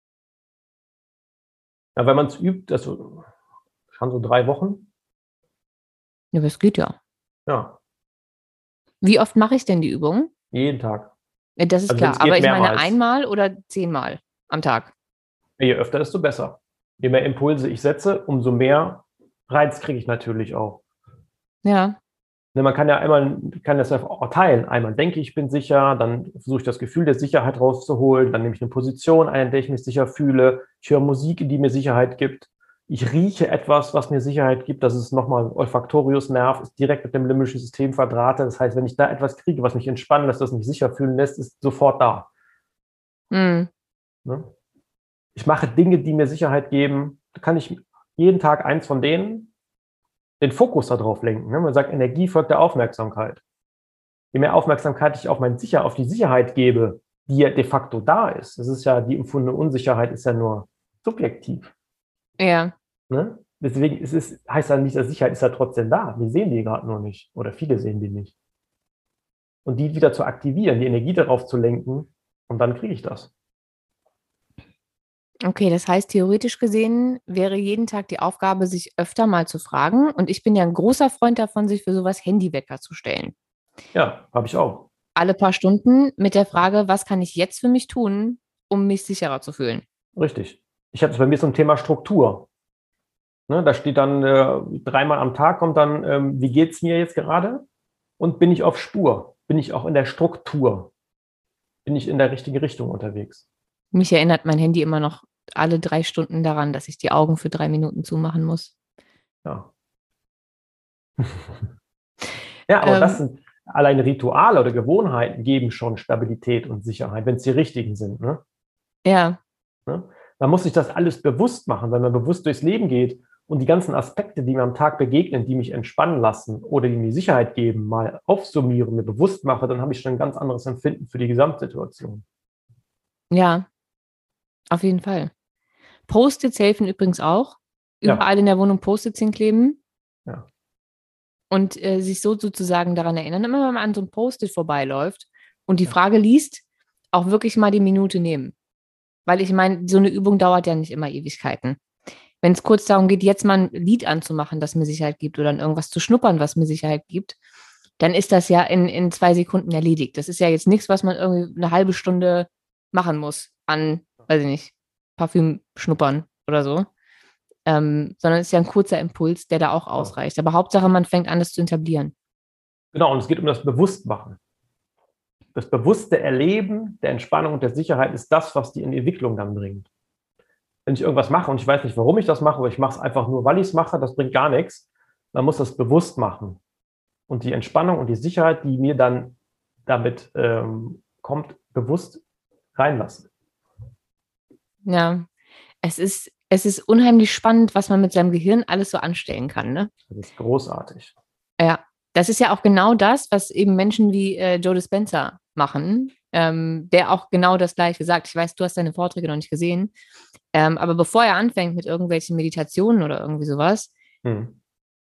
[SPEAKER 1] Ja, wenn man es übt, also schon so drei Wochen.
[SPEAKER 2] Ja, das geht ja.
[SPEAKER 1] Ja,
[SPEAKER 2] Wie oft mache ich denn die Übung?
[SPEAKER 1] jeden Tag.
[SPEAKER 2] Ja, das ist
[SPEAKER 1] Also wenn
[SPEAKER 2] klar.
[SPEAKER 1] es
[SPEAKER 2] Aber
[SPEAKER 1] geht,
[SPEAKER 2] ich meine
[SPEAKER 1] mehrmals.
[SPEAKER 2] einmal oder zehnmal am Tag?
[SPEAKER 1] Je öfter, desto besser. Je mehr Impulse ich setze, umso mehr Reiz kriege ich natürlich auch.
[SPEAKER 2] Ja.
[SPEAKER 1] Ne, man kann ja einmal, kann das einfach auch teilen. Einmal denke ich, ich bin sicher, dann versuche ich das Gefühl der Sicherheit rauszuholen, dann nehme ich eine Position ein, in der ich mich sicher fühle. Ich höre Musik, die mir Sicherheit gibt. Ich rieche etwas, was mir Sicherheit gibt. Das ist nochmal Olfaktoriusnerv, ist direkt mit dem limbischen System verdrahtet. Das heißt, wenn ich da etwas kriege, was mich entspannen lässt, das mich sicher fühlen lässt, ist sofort da.
[SPEAKER 2] Hm.
[SPEAKER 1] Ne? Ich mache Dinge, die mir Sicherheit geben. Da kann ich jeden Tag eins von denen den Fokus darauf lenken. Ne? Man sagt, Energie folgt der Aufmerksamkeit. Je mehr Aufmerksamkeit ich auf, mein Sicher, auf die Sicherheit gebe, die ja de facto da ist, das ist ja, die empfundene Unsicherheit ist ja nur subjektiv.
[SPEAKER 2] Ja.
[SPEAKER 1] Ne? Deswegen ist es, heißt ja nicht, dass Sicherheit ist ja trotzdem da. Wir sehen die gerade nur nicht. Oder viele sehen die nicht. Und die wieder zu aktivieren, die Energie darauf zu lenken, und dann kriege ich das.
[SPEAKER 2] Okay, das heißt, theoretisch gesehen wäre jeden Tag die Aufgabe, sich öfter mal zu fragen. Und ich bin ja ein großer Freund davon, sich für sowas Handywecker zu stellen.
[SPEAKER 1] Ja, habe ich auch.
[SPEAKER 2] Alle paar Stunden mit der Frage, was kann ich jetzt für mich tun, um mich sicherer zu fühlen?
[SPEAKER 1] Richtig. Ich habe es bei mir zum Thema Struktur. Ne, da steht dann äh, dreimal am Tag kommt dann, ähm, wie geht's mir jetzt gerade? Und bin ich auf Spur? Bin ich auch in der Struktur? Bin ich in der richtigen Richtung unterwegs?
[SPEAKER 2] Mich erinnert mein Handy immer noch alle drei Stunden daran, dass ich die Augen für drei Minuten zumachen muss.
[SPEAKER 1] Ja. Ja, aber
[SPEAKER 2] Ähm,
[SPEAKER 1] das sind allein Rituale oder Gewohnheiten geben schon Stabilität und Sicherheit, wenn es die richtigen sind. Ne?
[SPEAKER 2] ja,
[SPEAKER 1] Ne? Man muss sich das alles bewusst machen, wenn man bewusst durchs Leben geht und die ganzen Aspekte, die mir am Tag begegnen, die mich entspannen lassen oder die mir Sicherheit geben, mal aufsummieren, mir bewusst mache, dann habe ich schon ein ganz anderes Empfinden für die Gesamtsituation.
[SPEAKER 2] ja, auf jeden Fall. Post-its helfen übrigens auch.
[SPEAKER 1] Ja,
[SPEAKER 2] Überall in der Wohnung Post-its hinkleben
[SPEAKER 1] ja,
[SPEAKER 2] und äh, sich so sozusagen daran erinnern, immer wenn man an so einem Post-it vorbeiläuft und die
[SPEAKER 1] ja.
[SPEAKER 2] Frage liest, auch wirklich mal die Minute nehmen. Weil ich meine, so eine Übung dauert ja nicht immer Ewigkeiten. Wenn es kurz darum geht, jetzt mal ein Lied anzumachen, das mir Sicherheit gibt oder an irgendwas zu schnuppern, was mir Sicherheit gibt, dann ist das ja in, in zwei Sekunden erledigt. Das ist ja jetzt nichts, was man irgendwie eine halbe Stunde machen muss an, weiß ich nicht, Parfüm schnuppern oder so. Ähm, sondern es ist ja ein kurzer Impuls, der da auch
[SPEAKER 1] Genau.
[SPEAKER 2] ausreicht. Aber Hauptsache, man fängt an, das zu etablieren.
[SPEAKER 1] Genau, und es geht um das Bewusstmachen. Das bewusste Erleben der Entspannung und der Sicherheit ist das, was die in die Entwicklung dann bringt. Wenn ich irgendwas mache und ich weiß nicht, warum ich das mache, aber ich mache es einfach nur, weil ich es mache, das bringt gar nichts. Man muss das bewusst machen. Und die Entspannung und die Sicherheit, die mir dann damit ähm, kommt, bewusst reinlassen.
[SPEAKER 2] Ja, es ist, es ist unheimlich spannend, was man mit seinem Gehirn alles so anstellen kann, ne?
[SPEAKER 1] Das ist großartig.
[SPEAKER 2] Ja, das ist ja auch genau das, was eben Menschen wie äh, Joe Dispenza machen, ähm, der auch genau das Gleiche sagt. Ich weiß, du hast deine Vorträge noch nicht gesehen, ähm, aber bevor er anfängt mit irgendwelchen Meditationen oder irgendwie sowas,
[SPEAKER 1] Hm.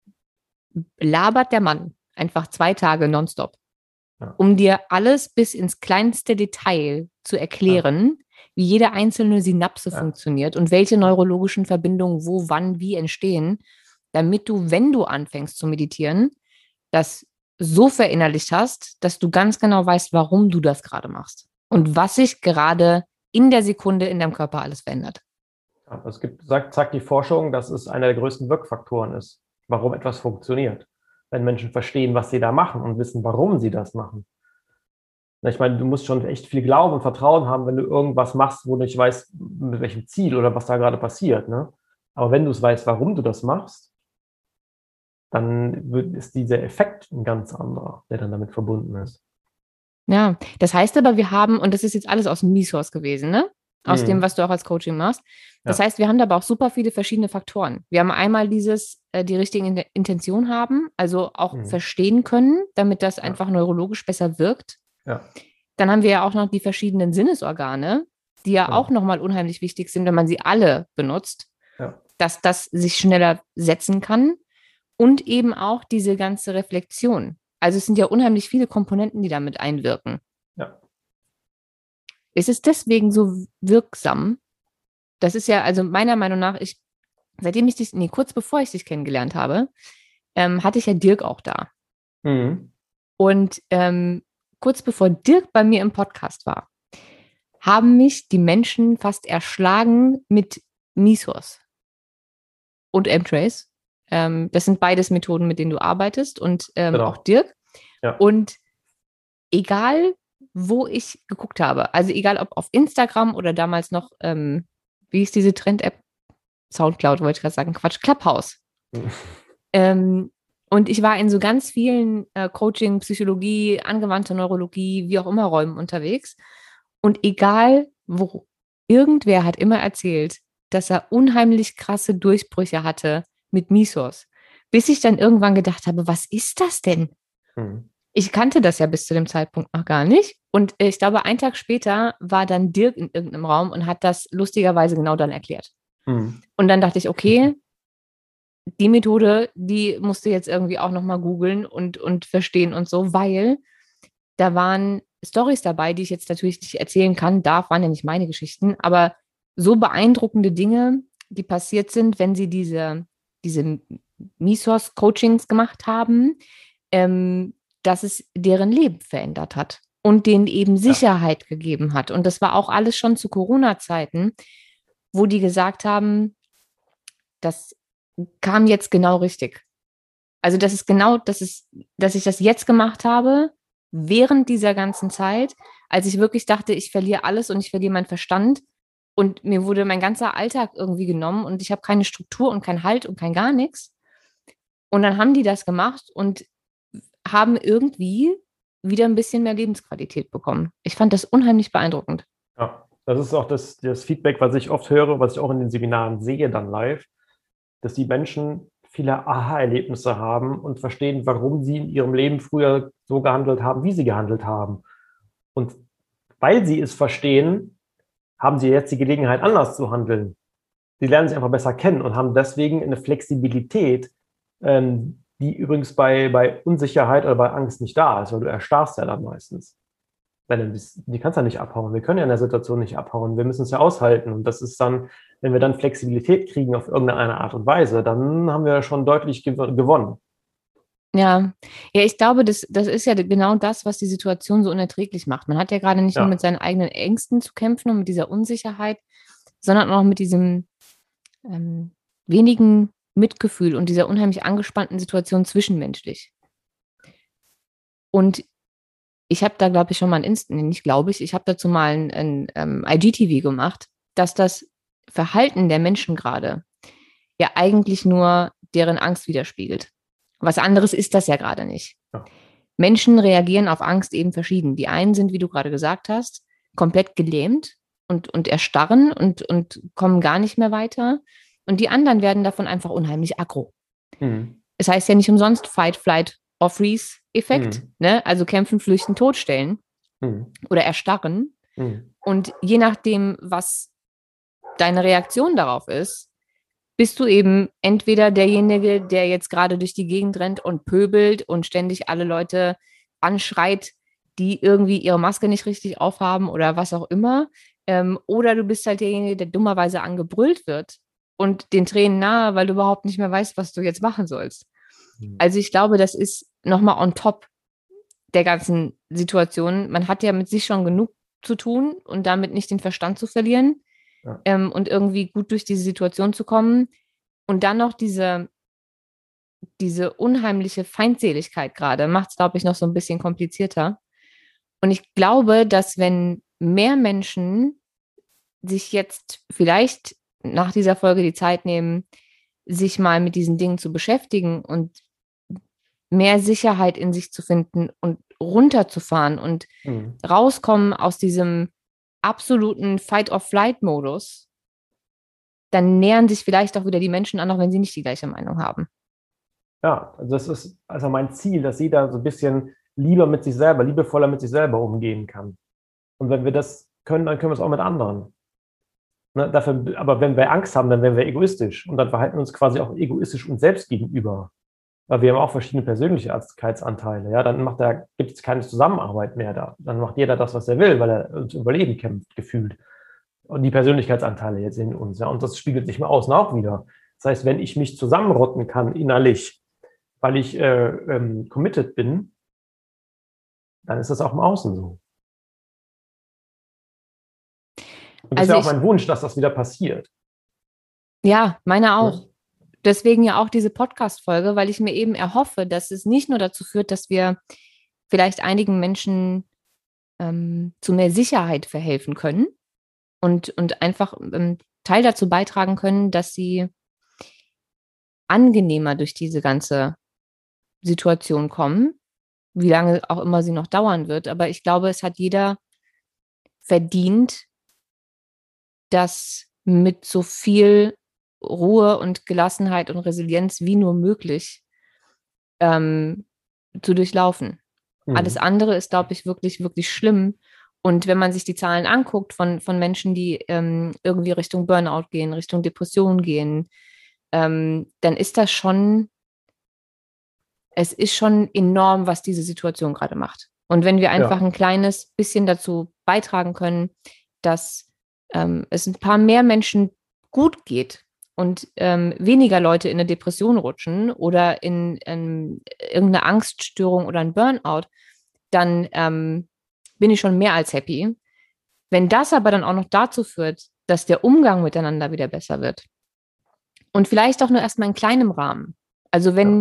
[SPEAKER 2] labert der Mann einfach zwei Tage nonstop,
[SPEAKER 1] Ja.
[SPEAKER 2] um dir alles bis ins kleinste Detail zu
[SPEAKER 1] Ja.
[SPEAKER 2] erklären, wie jede einzelne Synapse
[SPEAKER 1] Ja.
[SPEAKER 2] funktioniert und welche neurologischen Verbindungen wo, wann, wie entstehen, damit du, wenn du anfängst zu meditieren, das so verinnerlicht hast, dass du ganz genau weißt, warum du das gerade machst und was sich gerade in der Sekunde in deinem Körper alles verändert.
[SPEAKER 1] Ja. Es gibt, sagt, sagt die Forschung, dass es einer der größten Wirkfaktoren ist, warum etwas funktioniert. Wenn Menschen verstehen, was sie da machen und wissen, warum sie das machen. Ich meine, du musst schon echt viel Glauben und Vertrauen haben, wenn du irgendwas machst, wo du nicht weißt, mit welchem Ziel oder was da gerade passiert. Ne? Aber wenn du es weißt, warum du das machst, dann wird, ist dieser Effekt ein ganz anderer, der dann damit verbunden ist.
[SPEAKER 2] Ja, das heißt aber, wir haben, und das ist jetzt alles aus dem Misos gewesen, ne? Aus dem,
[SPEAKER 1] Mhm.
[SPEAKER 2] was du auch als Coaching machst. Das
[SPEAKER 1] Ja.
[SPEAKER 2] heißt, wir haben da aber auch super viele verschiedene Faktoren. Wir haben einmal dieses, äh, die richtige Intention haben, also auch
[SPEAKER 1] Mhm.
[SPEAKER 2] verstehen können, damit das
[SPEAKER 1] Ja.
[SPEAKER 2] einfach neurologisch besser wirkt.
[SPEAKER 1] Ja.
[SPEAKER 2] Dann haben wir ja auch noch die verschiedenen Sinnesorgane, die ja
[SPEAKER 1] Genau.
[SPEAKER 2] auch nochmal unheimlich wichtig sind, wenn man sie alle benutzt,
[SPEAKER 1] Ja.
[SPEAKER 2] dass das sich schneller setzen kann. Und eben auch diese ganze Reflexion. Also es sind ja unheimlich viele Komponenten, die damit einwirken.
[SPEAKER 1] Ja.
[SPEAKER 2] Ist es deswegen so wirksam? Das ist ja, also meiner Meinung nach, ich, seitdem ich dich, nee, kurz bevor ich dich kennengelernt habe, ähm, hatte ich ja Dirk auch da.
[SPEAKER 1] Mhm.
[SPEAKER 2] Und ähm, kurz bevor Dirk bei mir im Podcast war, haben mich die Menschen fast erschlagen mit Misos und M-Trace. Ähm, das sind beides Methoden, mit denen du arbeitest und ähm,
[SPEAKER 1] Genau.
[SPEAKER 2] auch Dirk.
[SPEAKER 1] Ja.
[SPEAKER 2] Und egal, wo ich geguckt habe, also egal ob auf Instagram oder damals noch, ähm, wie ist diese Trend-App? Soundcloud wollte ich gerade sagen, Quatsch, Clubhouse.
[SPEAKER 1] Mhm.
[SPEAKER 2] Ähm, und ich war in so ganz vielen äh, Coaching, Psychologie, angewandte Neurologie, wie auch immer Räumen unterwegs. Und egal wo, irgendwer hat immer erzählt, dass er unheimlich krasse Durchbrüche hatte mit Misos. Bis ich dann irgendwann gedacht habe, was ist das denn?
[SPEAKER 1] Mhm.
[SPEAKER 2] Ich kannte das ja bis zu dem Zeitpunkt noch gar nicht. Und äh, ich glaube, einen Tag später war dann Dirk in irgendeinem Raum und hat das lustigerweise genau dann erklärt.
[SPEAKER 1] Mhm.
[SPEAKER 2] Und dann dachte ich, okay, die Methode, die musst du jetzt irgendwie auch nochmal googeln und, und verstehen und so, weil da waren Storys dabei, die ich jetzt natürlich nicht erzählen kann, darf, waren ja nicht meine Geschichten, aber so beeindruckende Dinge, die passiert sind, wenn sie diese, diese Misos-Coachings gemacht haben, ähm, dass es deren Leben verändert hat und denen eben Sicherheit ja. gegeben hat. Und das war auch alles schon zu Corona-Zeiten, wo die gesagt haben, das kam jetzt genau richtig. Also das ist genau, das ist, dass ich das jetzt gemacht habe, während dieser ganzen Zeit, als ich wirklich dachte, ich verliere alles und ich verliere meinen Verstand und mir wurde mein ganzer Alltag irgendwie genommen und ich habe keine Struktur und keinen Halt und kein gar nichts. Und dann haben die das gemacht und haben irgendwie wieder ein bisschen mehr Lebensqualität bekommen. Ich fand das unheimlich beeindruckend.
[SPEAKER 1] Ja, das ist auch das, das Feedback, was ich oft höre, was ich auch in den Seminaren sehe dann live, dass die Menschen viele Aha-Erlebnisse haben und verstehen, warum sie in ihrem Leben früher so gehandelt haben, wie sie gehandelt haben. Und weil sie es verstehen, haben sie jetzt die Gelegenheit, anders zu handeln. Sie lernen sich einfach besser kennen und haben deswegen eine Flexibilität, ähm, die übrigens bei, bei Unsicherheit oder bei Angst nicht da ist, weil du erstarrst ja dann meistens. Weil die kannst du ja nicht abhauen. Wir können ja in der Situation nicht abhauen. Wir müssen es ja aushalten. Und das ist dann, wenn wir dann Flexibilität kriegen auf irgendeine Art und Weise, dann haben wir schon deutlich gew- gewonnen.
[SPEAKER 2] Ja, ja, ich glaube, das, das ist ja genau das, was die Situation so unerträglich macht. Man hat ja gerade nicht
[SPEAKER 1] Ja.
[SPEAKER 2] nur mit seinen eigenen Ängsten zu kämpfen und mit dieser Unsicherheit, sondern auch mit diesem ähm, wenigen Mitgefühl und dieser unheimlich angespannten Situation zwischenmenschlich. Und ich habe da, glaube ich, schon mal ein Inst, nee, nicht glaube ich, ich habe dazu mal ein, ein ähm, I G T V gemacht, dass das Verhalten der Menschen gerade ja eigentlich nur deren Angst widerspiegelt. Was anderes ist das ja gerade nicht.
[SPEAKER 1] Ja.
[SPEAKER 2] Menschen reagieren auf Angst eben verschieden. Die einen sind, wie du gerade gesagt hast, komplett gelähmt und, und erstarren und, und kommen gar nicht mehr weiter. Und die anderen werden davon einfach unheimlich aggro.
[SPEAKER 1] Mhm.
[SPEAKER 2] Es heißt ja nicht umsonst Fight, Flight or Freeze-Effekt.
[SPEAKER 1] Mhm.
[SPEAKER 2] Ne? Also kämpfen, flüchten, totstellen
[SPEAKER 1] Mhm.
[SPEAKER 2] oder erstarren.
[SPEAKER 1] Mhm.
[SPEAKER 2] Und je nachdem, was deine Reaktion darauf ist, bist du eben entweder derjenige, der jetzt gerade durch die Gegend rennt und pöbelt und ständig alle Leute anschreit, die irgendwie ihre Maske nicht richtig aufhaben oder was auch immer. Ähm, oder du bist halt derjenige, der dummerweise angebrüllt wird und den Tränen nahe, weil du überhaupt nicht mehr weißt, was du jetzt machen sollst.
[SPEAKER 1] Mhm.
[SPEAKER 2] Also ich glaube, das ist nochmal on top der ganzen Situation. Man hat ja mit sich schon genug zu tun und damit nicht den Verstand zu verlieren.
[SPEAKER 1] Ja.
[SPEAKER 2] Ähm, und irgendwie gut durch diese Situation zu kommen. Und dann noch diese, diese unheimliche Feindseligkeit gerade macht es, glaube ich, noch so ein bisschen komplizierter. Und ich glaube, dass wenn mehr Menschen sich jetzt vielleicht nach dieser Folge die Zeit nehmen, sich mal mit diesen Dingen zu beschäftigen und mehr Sicherheit in sich zu finden und runterzufahren und
[SPEAKER 1] Mhm.
[SPEAKER 2] rauskommen aus diesem absoluten Fight-or-Flight-Modus, dann nähern sich vielleicht auch wieder die Menschen an, auch wenn sie nicht die gleiche Meinung haben.
[SPEAKER 1] Ja, also das ist also mein Ziel, dass jeder so ein bisschen lieber mit sich selber, liebevoller mit sich selber umgehen kann. Und wenn wir das können, dann können wir es auch mit anderen. Ne, dafür, aber wenn wir Angst haben, dann werden wir egoistisch und dann verhalten wir uns quasi auch egoistisch uns selbst gegenüber. Weil wir haben auch verschiedene Persönlichkeitsanteile. Ja, dann macht da, gibt es keine Zusammenarbeit mehr da. Dann macht jeder das, was er will, weil er ums Überleben kämpft, gefühlt. Und die Persönlichkeitsanteile jetzt in uns. Ja, und das spiegelt sich mal außen auch wieder. Das heißt, wenn ich mich zusammenrotten kann innerlich, weil ich äh, ähm, committed bin, dann ist das auch im Außen so. Und das
[SPEAKER 2] Also
[SPEAKER 1] wäre auch
[SPEAKER 2] ich,
[SPEAKER 1] mein Wunsch, dass das wieder passiert.
[SPEAKER 2] ja, meine auch.
[SPEAKER 1] Ja?
[SPEAKER 2] Deswegen ja auch diese Podcast-Folge, weil ich mir eben erhoffe, dass es nicht nur dazu führt, dass wir vielleicht einigen Menschen ähm, zu mehr Sicherheit verhelfen können und, und einfach ähm, Teil dazu beitragen können, dass sie angenehmer durch diese ganze Situation kommen, wie lange auch immer sie noch dauern wird. Aber ich glaube, es hat jeder verdient, das mit so viel Ruhe und Gelassenheit und Resilienz wie nur möglich ähm, zu durchlaufen.
[SPEAKER 1] Mhm.
[SPEAKER 2] Alles andere ist, glaube ich, wirklich, wirklich schlimm. Und wenn man sich die Zahlen anguckt von, von Menschen, die ähm, irgendwie Richtung Burnout gehen, Richtung Depression gehen, ähm, dann ist das schon, es ist schon enorm, was diese Situation gerade macht. Und wenn wir einfach
[SPEAKER 1] Ja.
[SPEAKER 2] ein kleines bisschen dazu beitragen können, dass ähm, es ein paar mehr Menschen gut geht und ähm, weniger Leute in eine Depression rutschen oder in, in irgendeine Angststörung oder ein Burnout, dann ähm, bin ich schon mehr als happy. Wenn das aber dann auch noch dazu führt, dass der Umgang miteinander wieder besser wird und vielleicht auch nur erstmal in kleinem Rahmen. Also wenn
[SPEAKER 1] Ja.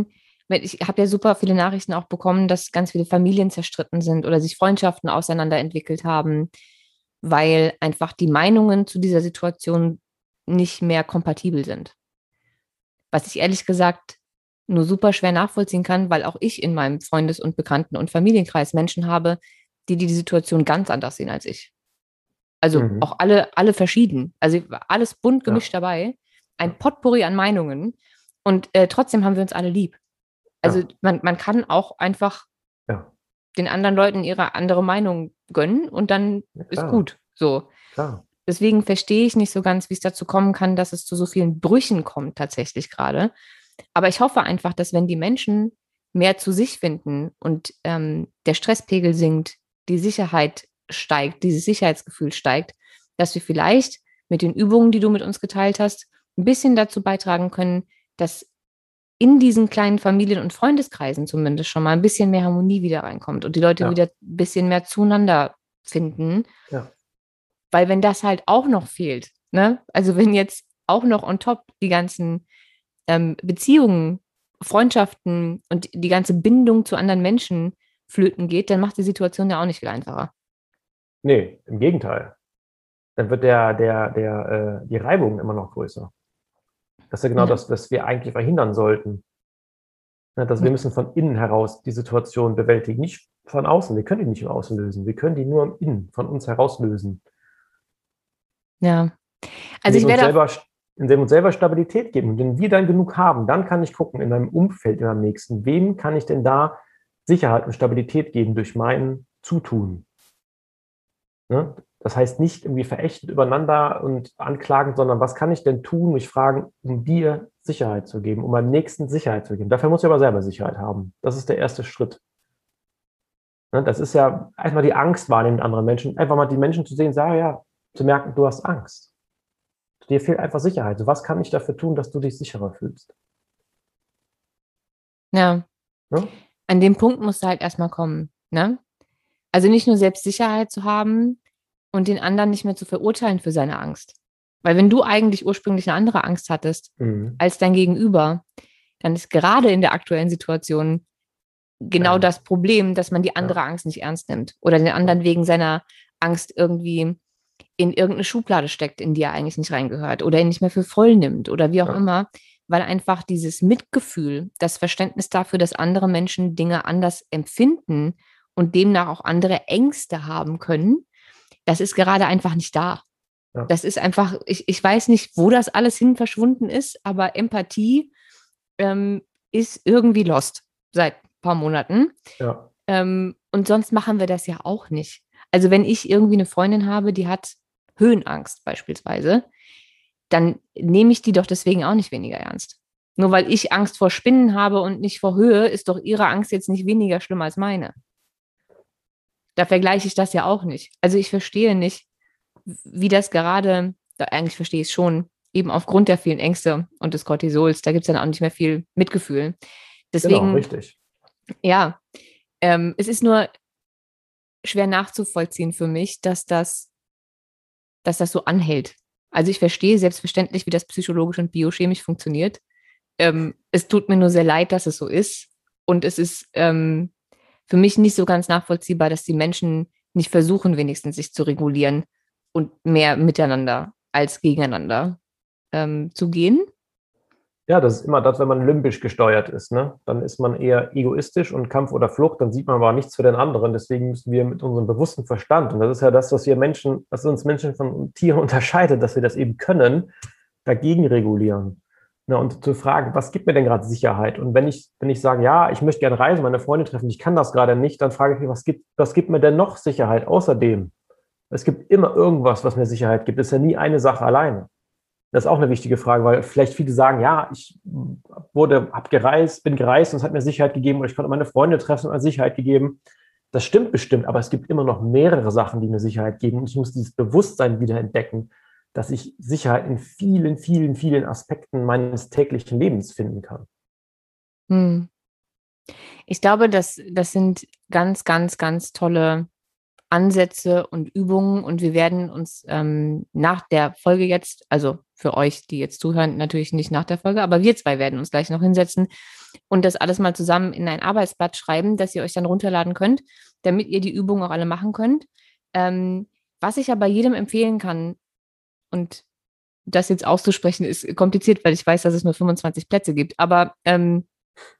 [SPEAKER 2] Ich habe ja super viele Nachrichten auch bekommen, dass ganz viele Familien zerstritten sind oder sich Freundschaften auseinanderentwickelt haben, weil einfach die Meinungen zu dieser Situation nicht mehr kompatibel sind. Was ich ehrlich gesagt nur super schwer nachvollziehen kann, weil auch ich in meinem Freundes- und Bekannten- und Familienkreis Menschen habe, die die Situation ganz anders sehen als ich. Also
[SPEAKER 1] Mhm.
[SPEAKER 2] auch alle, alle verschieden. Also alles bunt gemischt
[SPEAKER 1] Ja.
[SPEAKER 2] dabei. Ein
[SPEAKER 1] Ja.
[SPEAKER 2] Potpourri an Meinungen. Und äh, trotzdem haben wir uns alle lieb. Also
[SPEAKER 1] Ja.
[SPEAKER 2] man, man kann auch einfach
[SPEAKER 1] Ja.
[SPEAKER 2] den anderen Leuten ihre andere Meinung gönnen und dann
[SPEAKER 1] Ja,
[SPEAKER 2] ist
[SPEAKER 1] klar,
[SPEAKER 2] gut. So.
[SPEAKER 1] klar.
[SPEAKER 2] Deswegen verstehe ich nicht so ganz, wie es dazu kommen kann, dass es zu so vielen Brüchen kommt tatsächlich gerade. Aber ich hoffe einfach, dass wenn die Menschen mehr zu sich finden und ähm, der Stresspegel sinkt, die Sicherheit steigt, dieses Sicherheitsgefühl steigt, dass wir vielleicht mit den Übungen, die du mit uns geteilt hast, ein bisschen dazu beitragen können, dass in diesen kleinen Familien- und Freundeskreisen zumindest schon mal ein bisschen mehr Harmonie wieder reinkommt und die Leute
[SPEAKER 1] Ja.
[SPEAKER 2] wieder ein bisschen mehr zueinander finden.
[SPEAKER 1] Ja.
[SPEAKER 2] Weil wenn das halt auch noch fehlt, ne? Also wenn jetzt auch noch on top die ganzen ähm, Beziehungen, Freundschaften und die ganze Bindung zu anderen Menschen flöten geht, dann macht die Situation ja auch nicht viel einfacher.
[SPEAKER 1] Nee, im Gegenteil. Dann wird der, der, der, äh, die Reibung immer noch größer. Das ist ja genau
[SPEAKER 2] Ja.
[SPEAKER 1] das, was wir eigentlich verhindern sollten. Ja, dass wir müssen von innen heraus die Situation bewältigen, nicht von außen. Wir können die nicht im Außen lösen. Wir können die nur im Innen, von uns heraus lösen.
[SPEAKER 2] Ja. Also
[SPEAKER 1] Indem
[SPEAKER 2] ich
[SPEAKER 1] wir uns
[SPEAKER 2] werde auch,
[SPEAKER 1] selber, indem wir uns selber Stabilität geben. Und wenn wir dann genug haben, dann kann ich gucken in meinem Umfeld, in meinem Nächsten, wem kann ich denn da Sicherheit und Stabilität geben durch mein Zutun? Ne? Das heißt nicht irgendwie verächtend übereinander und anklagen, sondern was kann ich denn tun, mich fragen, um dir Sicherheit zu geben, um meinem Nächsten Sicherheit zu geben. Dafür muss ich aber selber Sicherheit haben. Das ist der erste Schritt. Ne? Das ist ja erstmal die Angst wahrnehmen mit anderen Menschen. Einfach mal die Menschen zu sehen, sagen, ja, zu merken, du hast Angst. Dir fehlt einfach Sicherheit. Was kann ich dafür tun, dass du dich sicherer fühlst?
[SPEAKER 2] ja,
[SPEAKER 1] Ne?
[SPEAKER 2] an dem Punkt musst du halt erstmal kommen, ne? Also nicht nur Selbstsicherheit zu haben und den anderen nicht mehr zu verurteilen für seine Angst. Weil wenn du eigentlich ursprünglich eine andere Angst hattest
[SPEAKER 1] Mhm.
[SPEAKER 2] als dein Gegenüber, dann ist gerade in der aktuellen Situation genau
[SPEAKER 1] Ja,
[SPEAKER 2] das Problem, dass man die andere
[SPEAKER 1] ja,
[SPEAKER 2] Angst nicht ernst nimmt oder den
[SPEAKER 1] ja,
[SPEAKER 2] anderen wegen seiner Angst irgendwie in irgendeine Schublade steckt, in die er eigentlich nicht reingehört oder ihn nicht mehr für voll nimmt oder wie auch
[SPEAKER 1] ja,
[SPEAKER 2] immer, weil einfach dieses Mitgefühl, das Verständnis dafür, dass andere Menschen Dinge anders empfinden und demnach auch andere Ängste haben können, das ist gerade einfach nicht da.
[SPEAKER 1] ja,
[SPEAKER 2] Das ist einfach, ich, ich weiß nicht, wo das alles hin verschwunden ist, aber Empathie ähm, ist irgendwie lost seit ein paar Monaten.
[SPEAKER 1] ja,
[SPEAKER 2] Ähm, und sonst machen wir das ja auch nicht. Also wenn ich irgendwie eine Freundin habe, die hat Höhenangst beispielsweise, dann nehme ich die doch deswegen auch nicht weniger ernst. Nur weil ich Angst vor Spinnen habe und nicht vor Höhe, ist doch ihre Angst jetzt nicht weniger schlimm als meine. Da vergleiche ich das ja auch nicht. Also ich verstehe nicht, wie das gerade, da eigentlich verstehe ich es schon, eben aufgrund der vielen Ängste und des Cortisols, da gibt es dann auch nicht mehr viel Mitgefühl.
[SPEAKER 1] genau,
[SPEAKER 2] Deswegen,
[SPEAKER 1] richtig.
[SPEAKER 2] ja, ähm, es ist nur schwer nachzuvollziehen für mich, dass das, dass das so anhält. Also ich verstehe selbstverständlich, wie das psychologisch und biochemisch funktioniert. Ähm, es tut mir nur sehr leid, dass es so ist. Und es ist ähm, für mich nicht so ganz nachvollziehbar, dass die Menschen nicht versuchen, wenigstens sich zu regulieren und mehr miteinander als gegeneinander ähm, zu gehen.
[SPEAKER 1] Ja, das ist immer das, wenn man limbisch gesteuert ist, ne? Dann ist man eher egoistisch und Kampf oder Flucht, dann sieht man aber nichts für den anderen. Deswegen müssen wir mit unserem bewussten Verstand, und das ist ja das, was wir Menschen, was uns Menschen von Tieren unterscheidet, dass wir das eben können, dagegen regulieren. Ne? Und zu fragen, was gibt mir denn gerade Sicherheit? Und wenn ich, wenn ich sage, ja, ich möchte gerne reisen, meine Freunde treffen, ich kann das gerade nicht, dann frage ich mich, was gibt, was gibt mir denn noch Sicherheit außerdem? Es gibt immer irgendwas, was mir Sicherheit gibt. Es ist ja nie eine Sache alleine. Das ist auch eine wichtige Frage, weil vielleicht viele sagen, ja, ich wurde, hab gereist, bin gereist und es hat mir Sicherheit gegeben oder ich konnte meine Freunde treffen und mir Sicherheit gegeben. Das stimmt bestimmt, aber es gibt immer noch mehrere Sachen, die mir Sicherheit geben und ich muss dieses Bewusstsein wieder entdecken, dass ich Sicherheit in vielen, vielen, vielen Aspekten meines täglichen Lebens finden kann.
[SPEAKER 2] Hm. Ich glaube, das, das sind ganz, ganz, ganz tolle Ansätze und Übungen und wir werden uns ähm, nach der Folge jetzt, also für euch, die jetzt zuhören, natürlich nicht nach der Folge, aber wir zwei werden uns gleich noch hinsetzen und das alles mal zusammen in ein Arbeitsblatt schreiben, das ihr euch dann runterladen könnt, damit ihr die Übungen auch alle machen könnt. Ähm, was ich aber jedem empfehlen kann, und das jetzt auszusprechen, ist kompliziert, weil ich weiß, dass es nur fünfundzwanzig Plätze gibt, aber ähm,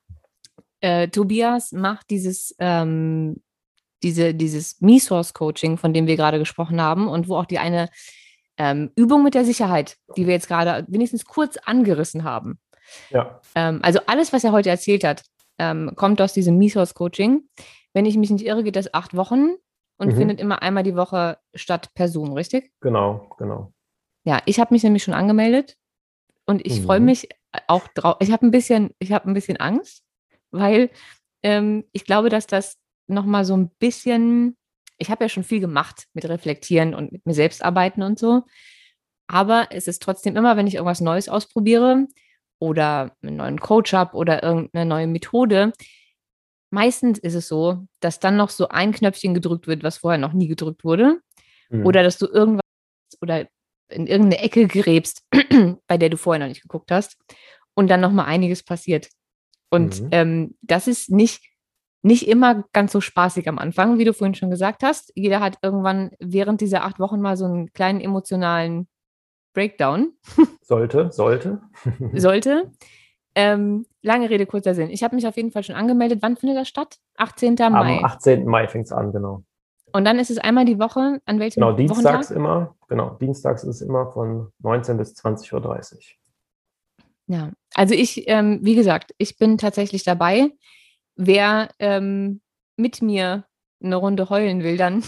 [SPEAKER 2] äh, Tobias macht dieses, ähm, diese, dieses Me-Source-Coaching, von dem wir gerade gesprochen haben und wo auch die eine ähm, Übung mit der Sicherheit, die wir jetzt gerade wenigstens kurz angerissen haben.
[SPEAKER 1] Ja.
[SPEAKER 2] Ähm, also alles, was er heute erzählt hat, ähm, kommt aus diesem Me-Source-Coaching. Wenn ich mich nicht irre, geht das acht Wochen und
[SPEAKER 1] Mhm.
[SPEAKER 2] findet immer einmal die Woche statt per Zoom, richtig?
[SPEAKER 1] Genau, genau.
[SPEAKER 2] Ja, ich habe mich nämlich schon angemeldet und ich
[SPEAKER 1] Mhm.
[SPEAKER 2] freue mich auch drauf. Ich habe ein bisschen, ich habe ein bisschen Angst, weil ähm, ich glaube, dass das nochmal so ein bisschen, ich habe ja schon viel gemacht mit Reflektieren und mit mir selbst arbeiten und so, aber es ist trotzdem immer, wenn ich irgendwas Neues ausprobiere oder einen neuen Coach habe oder irgendeine neue Methode, meistens ist es so, dass dann noch so ein Knöpfchen gedrückt wird, was vorher noch nie gedrückt wurde,
[SPEAKER 1] Mhm.
[SPEAKER 2] oder dass du irgendwas oder in irgendeine Ecke gräbst, bei der du vorher noch nicht geguckt hast und dann nochmal einiges passiert. Und
[SPEAKER 1] Mhm.
[SPEAKER 2] ähm, das ist nicht, nicht immer ganz so spaßig am Anfang, wie du vorhin schon gesagt hast. Jeder hat irgendwann während dieser acht Wochen mal so einen kleinen emotionalen Breakdown.
[SPEAKER 1] Sollte, sollte.
[SPEAKER 2] Sollte. Ähm, lange Rede, kurzer Sinn. Ich habe mich auf jeden Fall schon angemeldet. Wann findet das statt? achtzehnten Mai.
[SPEAKER 1] Am achtzehnten Mai fängt es an, genau.
[SPEAKER 2] Und dann ist es einmal die Woche. An welchem
[SPEAKER 1] Genau, dienstags
[SPEAKER 2] Wochentag?
[SPEAKER 1] immer. Genau, dienstags ist es immer von neunzehn bis zwanzig Uhr dreißig.
[SPEAKER 2] Ja, also ich, ähm, wie gesagt, ich bin tatsächlich dabei. Wer ähm, mit mir eine Runde heulen will, dann,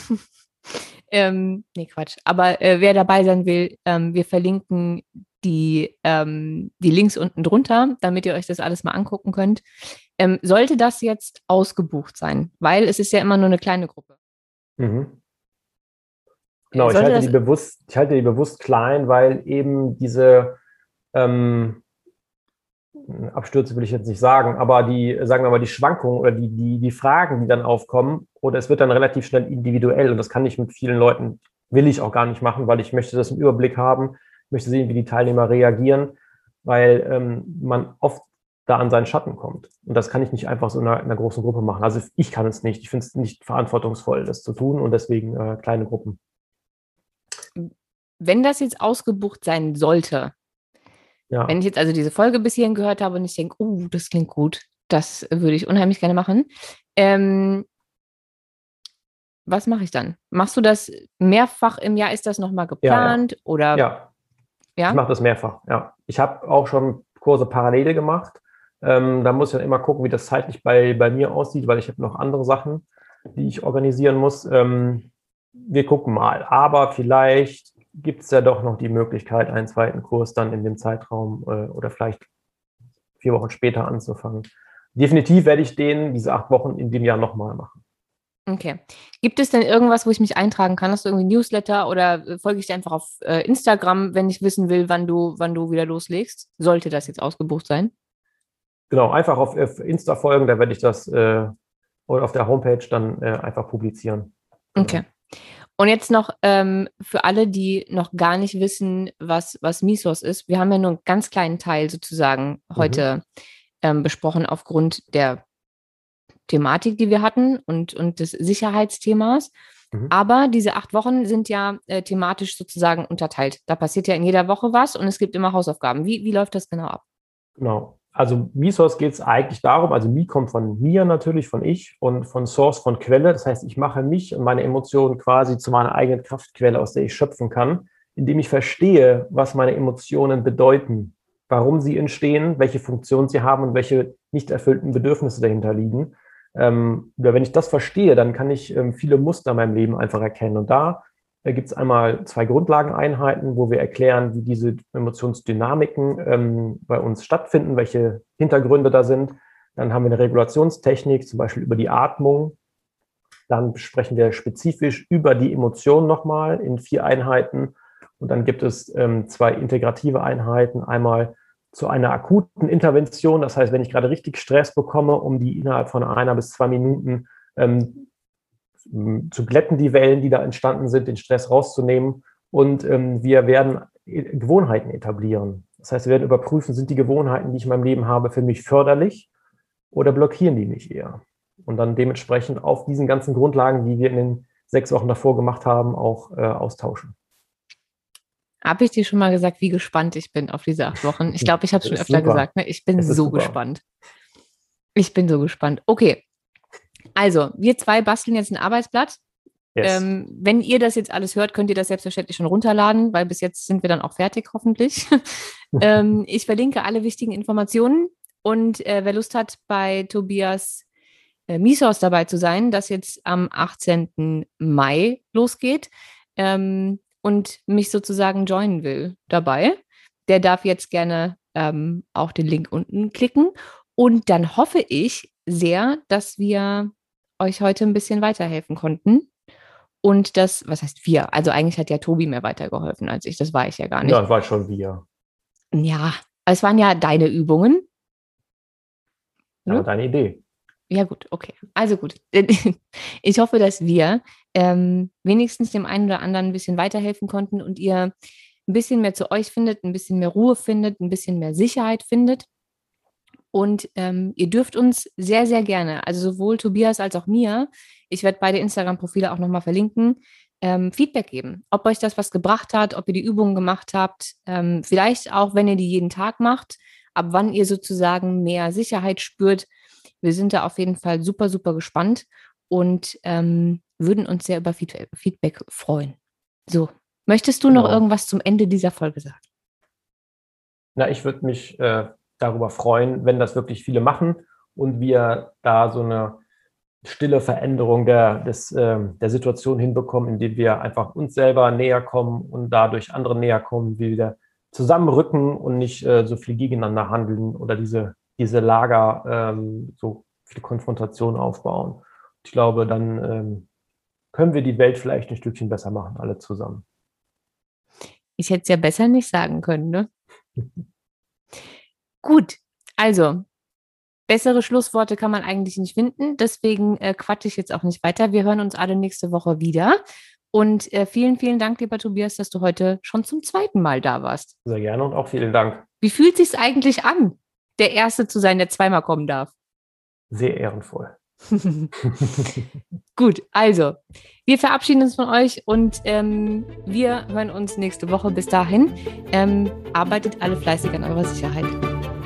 [SPEAKER 2] ähm, nee, Quatsch, aber äh, wer dabei sein will, ähm, wir verlinken die, ähm, die Links unten drunter, damit ihr euch das alles mal angucken könnt. Ähm, sollte das jetzt ausgebucht sein, weil es ist ja immer nur eine kleine Gruppe.
[SPEAKER 1] Mhm.
[SPEAKER 2] Äh,
[SPEAKER 1] Genau, ich
[SPEAKER 2] sollte
[SPEAKER 1] halte
[SPEAKER 2] das,
[SPEAKER 1] die bewusst, ich halte die bewusst klein, weil eben diese ähm, Abstürze will ich jetzt nicht sagen, aber die, sagen wir mal, die Schwankungen oder die, die, die Fragen, die dann aufkommen, oder es wird dann relativ schnell individuell und das kann ich mit vielen Leuten, will ich auch gar nicht machen, weil ich möchte das im Überblick haben, möchte sehen, wie die Teilnehmer reagieren, weil ähm, man oft da an seinen Schatten kommt. Und das kann ich nicht einfach so in einer, in einer großen Gruppe machen. Also ich kann es nicht. Ich finde es nicht verantwortungsvoll, das zu tun und deswegen äh, kleine Gruppen.
[SPEAKER 2] wenn das jetzt ausgebucht sein sollte,
[SPEAKER 1] Ja.
[SPEAKER 2] wenn ich jetzt also diese Folge bis hierhin gehört habe und ich denke, oh, das klingt gut, das würde ich unheimlich gerne machen. Ähm, was mache ich dann? Machst du das mehrfach im Jahr? Ist das nochmal
[SPEAKER 1] Ja, ja.
[SPEAKER 2] geplant? Oder
[SPEAKER 1] Ja, ich
[SPEAKER 2] ja?
[SPEAKER 1] mache das mehrfach, ja. Ich habe auch schon Kurse parallel gemacht. Ähm, da muss ich dann immer gucken, wie das zeitlich bei, bei mir aussieht, weil ich habe noch andere Sachen, die ich organisieren muss. Ähm, wir gucken mal. Aber vielleicht gibt es ja doch noch die Möglichkeit, einen zweiten Kurs dann in dem Zeitraum äh, oder vielleicht vier Wochen später anzufangen. Definitiv werde ich den, diese acht Wochen in dem Jahr nochmal machen.
[SPEAKER 2] Okay. Gibt es denn irgendwas, wo ich mich eintragen kann? Hast du irgendwie Newsletter oder äh, folge ich dir einfach auf äh, Instagram, wenn ich wissen will, wann du, wann du wieder loslegst? Sollte das jetzt ausgebucht sein?
[SPEAKER 1] Genau, einfach auf, auf Insta folgen, da werde ich das äh, oder auf der Homepage dann äh, einfach publizieren. Genau.
[SPEAKER 2] Okay. Und jetzt noch ähm, für alle, die noch gar nicht wissen, was, was Mesos ist. Wir haben ja nur einen ganz kleinen Teil sozusagen heute
[SPEAKER 1] Mhm.
[SPEAKER 2] ähm, besprochen aufgrund der Thematik, die wir hatten und, und des Sicherheitsthemas.
[SPEAKER 1] Mhm.
[SPEAKER 2] Aber diese acht Wochen sind ja äh, thematisch sozusagen unterteilt. Da passiert ja in jeder Woche was und es gibt immer Hausaufgaben. Wie, wie läuft das genau ab?
[SPEAKER 1] Genau. Also MiSource geht es eigentlich darum, also Mi kommt von mir natürlich, von ich und von Source von Quelle. Das heißt, ich mache mich und meine Emotionen quasi zu meiner eigenen Kraftquelle, aus der ich schöpfen kann, indem ich verstehe, was meine Emotionen bedeuten, warum sie entstehen, welche Funktion sie haben und welche nicht erfüllten Bedürfnisse dahinter liegen. Ähm, wenn ich das verstehe, dann kann ich ähm, viele Muster in meinem Leben einfach erkennen. Und da Da gibt es einmal zwei Grundlageneinheiten, wo wir erklären, wie diese Emotionsdynamiken ähm, bei uns stattfinden, welche Hintergründe da sind. Dann haben wir eine Regulationstechnik, zum Beispiel über die Atmung. Dann sprechen wir spezifisch über die Emotionen nochmal in vier Einheiten. Und dann gibt es ähm, zwei integrative Einheiten. Einmal zu einer akuten Intervention, das heißt, wenn ich gerade richtig Stress bekomme, um die innerhalb von einer bis zwei Minuten ähm, zu glätten, die Wellen, die da entstanden sind, den Stress rauszunehmen. Und ähm, wir werden Gewohnheiten etablieren. Das heißt, wir werden überprüfen, sind die Gewohnheiten, die ich in meinem Leben habe, für mich förderlich oder blockieren die mich eher? Und dann dementsprechend auf diesen ganzen Grundlagen, die wir in den sechs Wochen davor gemacht haben, auch äh, austauschen.
[SPEAKER 2] Habe ich dir schon mal gesagt, wie gespannt ich bin auf diese acht Wochen? Ich glaube, ich habe es schon öfter super. gesagt. Ne? Ich bin so super. gespannt. Ich bin so gespannt. Okay, also wir zwei basteln jetzt ein Arbeitsblatt. Yes. Ähm, wenn ihr das jetzt alles hört, könnt ihr das selbstverständlich schon runterladen, weil bis jetzt sind wir dann auch fertig, hoffentlich. ähm, ich verlinke alle wichtigen Informationen und äh, wer Lust hat, bei Tobias äh, Mieshaus dabei zu sein, das jetzt am achtzehnten Mai losgeht ähm, und mich sozusagen joinen will dabei, der darf jetzt gerne ähm, auch den Link unten klicken. Und dann hoffe ich sehr, dass wir euch heute ein bisschen weiterhelfen konnten. Und das, was heißt wir? Also eigentlich hat ja Tobi mehr weitergeholfen als ich. Das war ich ja gar nicht.
[SPEAKER 1] Ja, das war schon wir.
[SPEAKER 2] Ja, es waren ja deine Übungen.
[SPEAKER 1] Ja, hm? Deine Idee.
[SPEAKER 2] Ja gut, okay. Also gut. Ich hoffe, dass wir ähm, wenigstens dem einen oder anderen ein bisschen weiterhelfen konnten und ihr ein bisschen mehr zu euch findet, ein bisschen mehr Ruhe findet, ein bisschen mehr Sicherheit findet. Und ähm, ihr dürft uns sehr, sehr gerne, also sowohl Tobias als auch mir, ich werde beide Instagram-Profile auch nochmal verlinken, ähm, Feedback geben. Ob euch das was gebracht hat, ob ihr die Übungen gemacht habt, ähm, vielleicht auch, wenn ihr die jeden Tag macht, ab wann ihr sozusagen mehr Sicherheit spürt. Wir sind da auf jeden Fall super, super gespannt und ähm, würden uns sehr über Feedback, Feedback freuen. So, möchtest du genau. noch irgendwas zum Ende dieser Folge sagen?
[SPEAKER 1] Na, ich würde mich äh, darüber freuen, wenn das wirklich viele machen und wir da so eine stille Veränderung der, des, äh, der Situation hinbekommen, indem wir einfach uns selber näher kommen und dadurch andere näher kommen, wie wir zusammenrücken und nicht äh, so viel gegeneinander handeln oder diese, diese Lager ähm, so viele Konfrontationen aufbauen. Ich glaube, dann ähm, können wir die Welt vielleicht ein Stückchen besser machen, alle zusammen.
[SPEAKER 2] Ich hätte es ja besser nicht sagen können, ne? Gut, also bessere Schlussworte kann man eigentlich nicht finden, deswegen äh, quatsche ich jetzt auch nicht weiter. Wir hören uns alle nächste Woche wieder und äh, vielen, vielen Dank, lieber Tobias, dass du heute schon zum zweiten Mal da warst.
[SPEAKER 1] Sehr gerne und auch vielen Dank.
[SPEAKER 2] Wie fühlt es sich eigentlich an, der Erste zu sein, der zweimal kommen darf?
[SPEAKER 1] Sehr ehrenvoll.
[SPEAKER 2] Gut, also wir verabschieden uns von euch und ähm, wir hören uns nächste Woche. Bis dahin, ähm, arbeitet alle fleißig an eurer Sicherheit.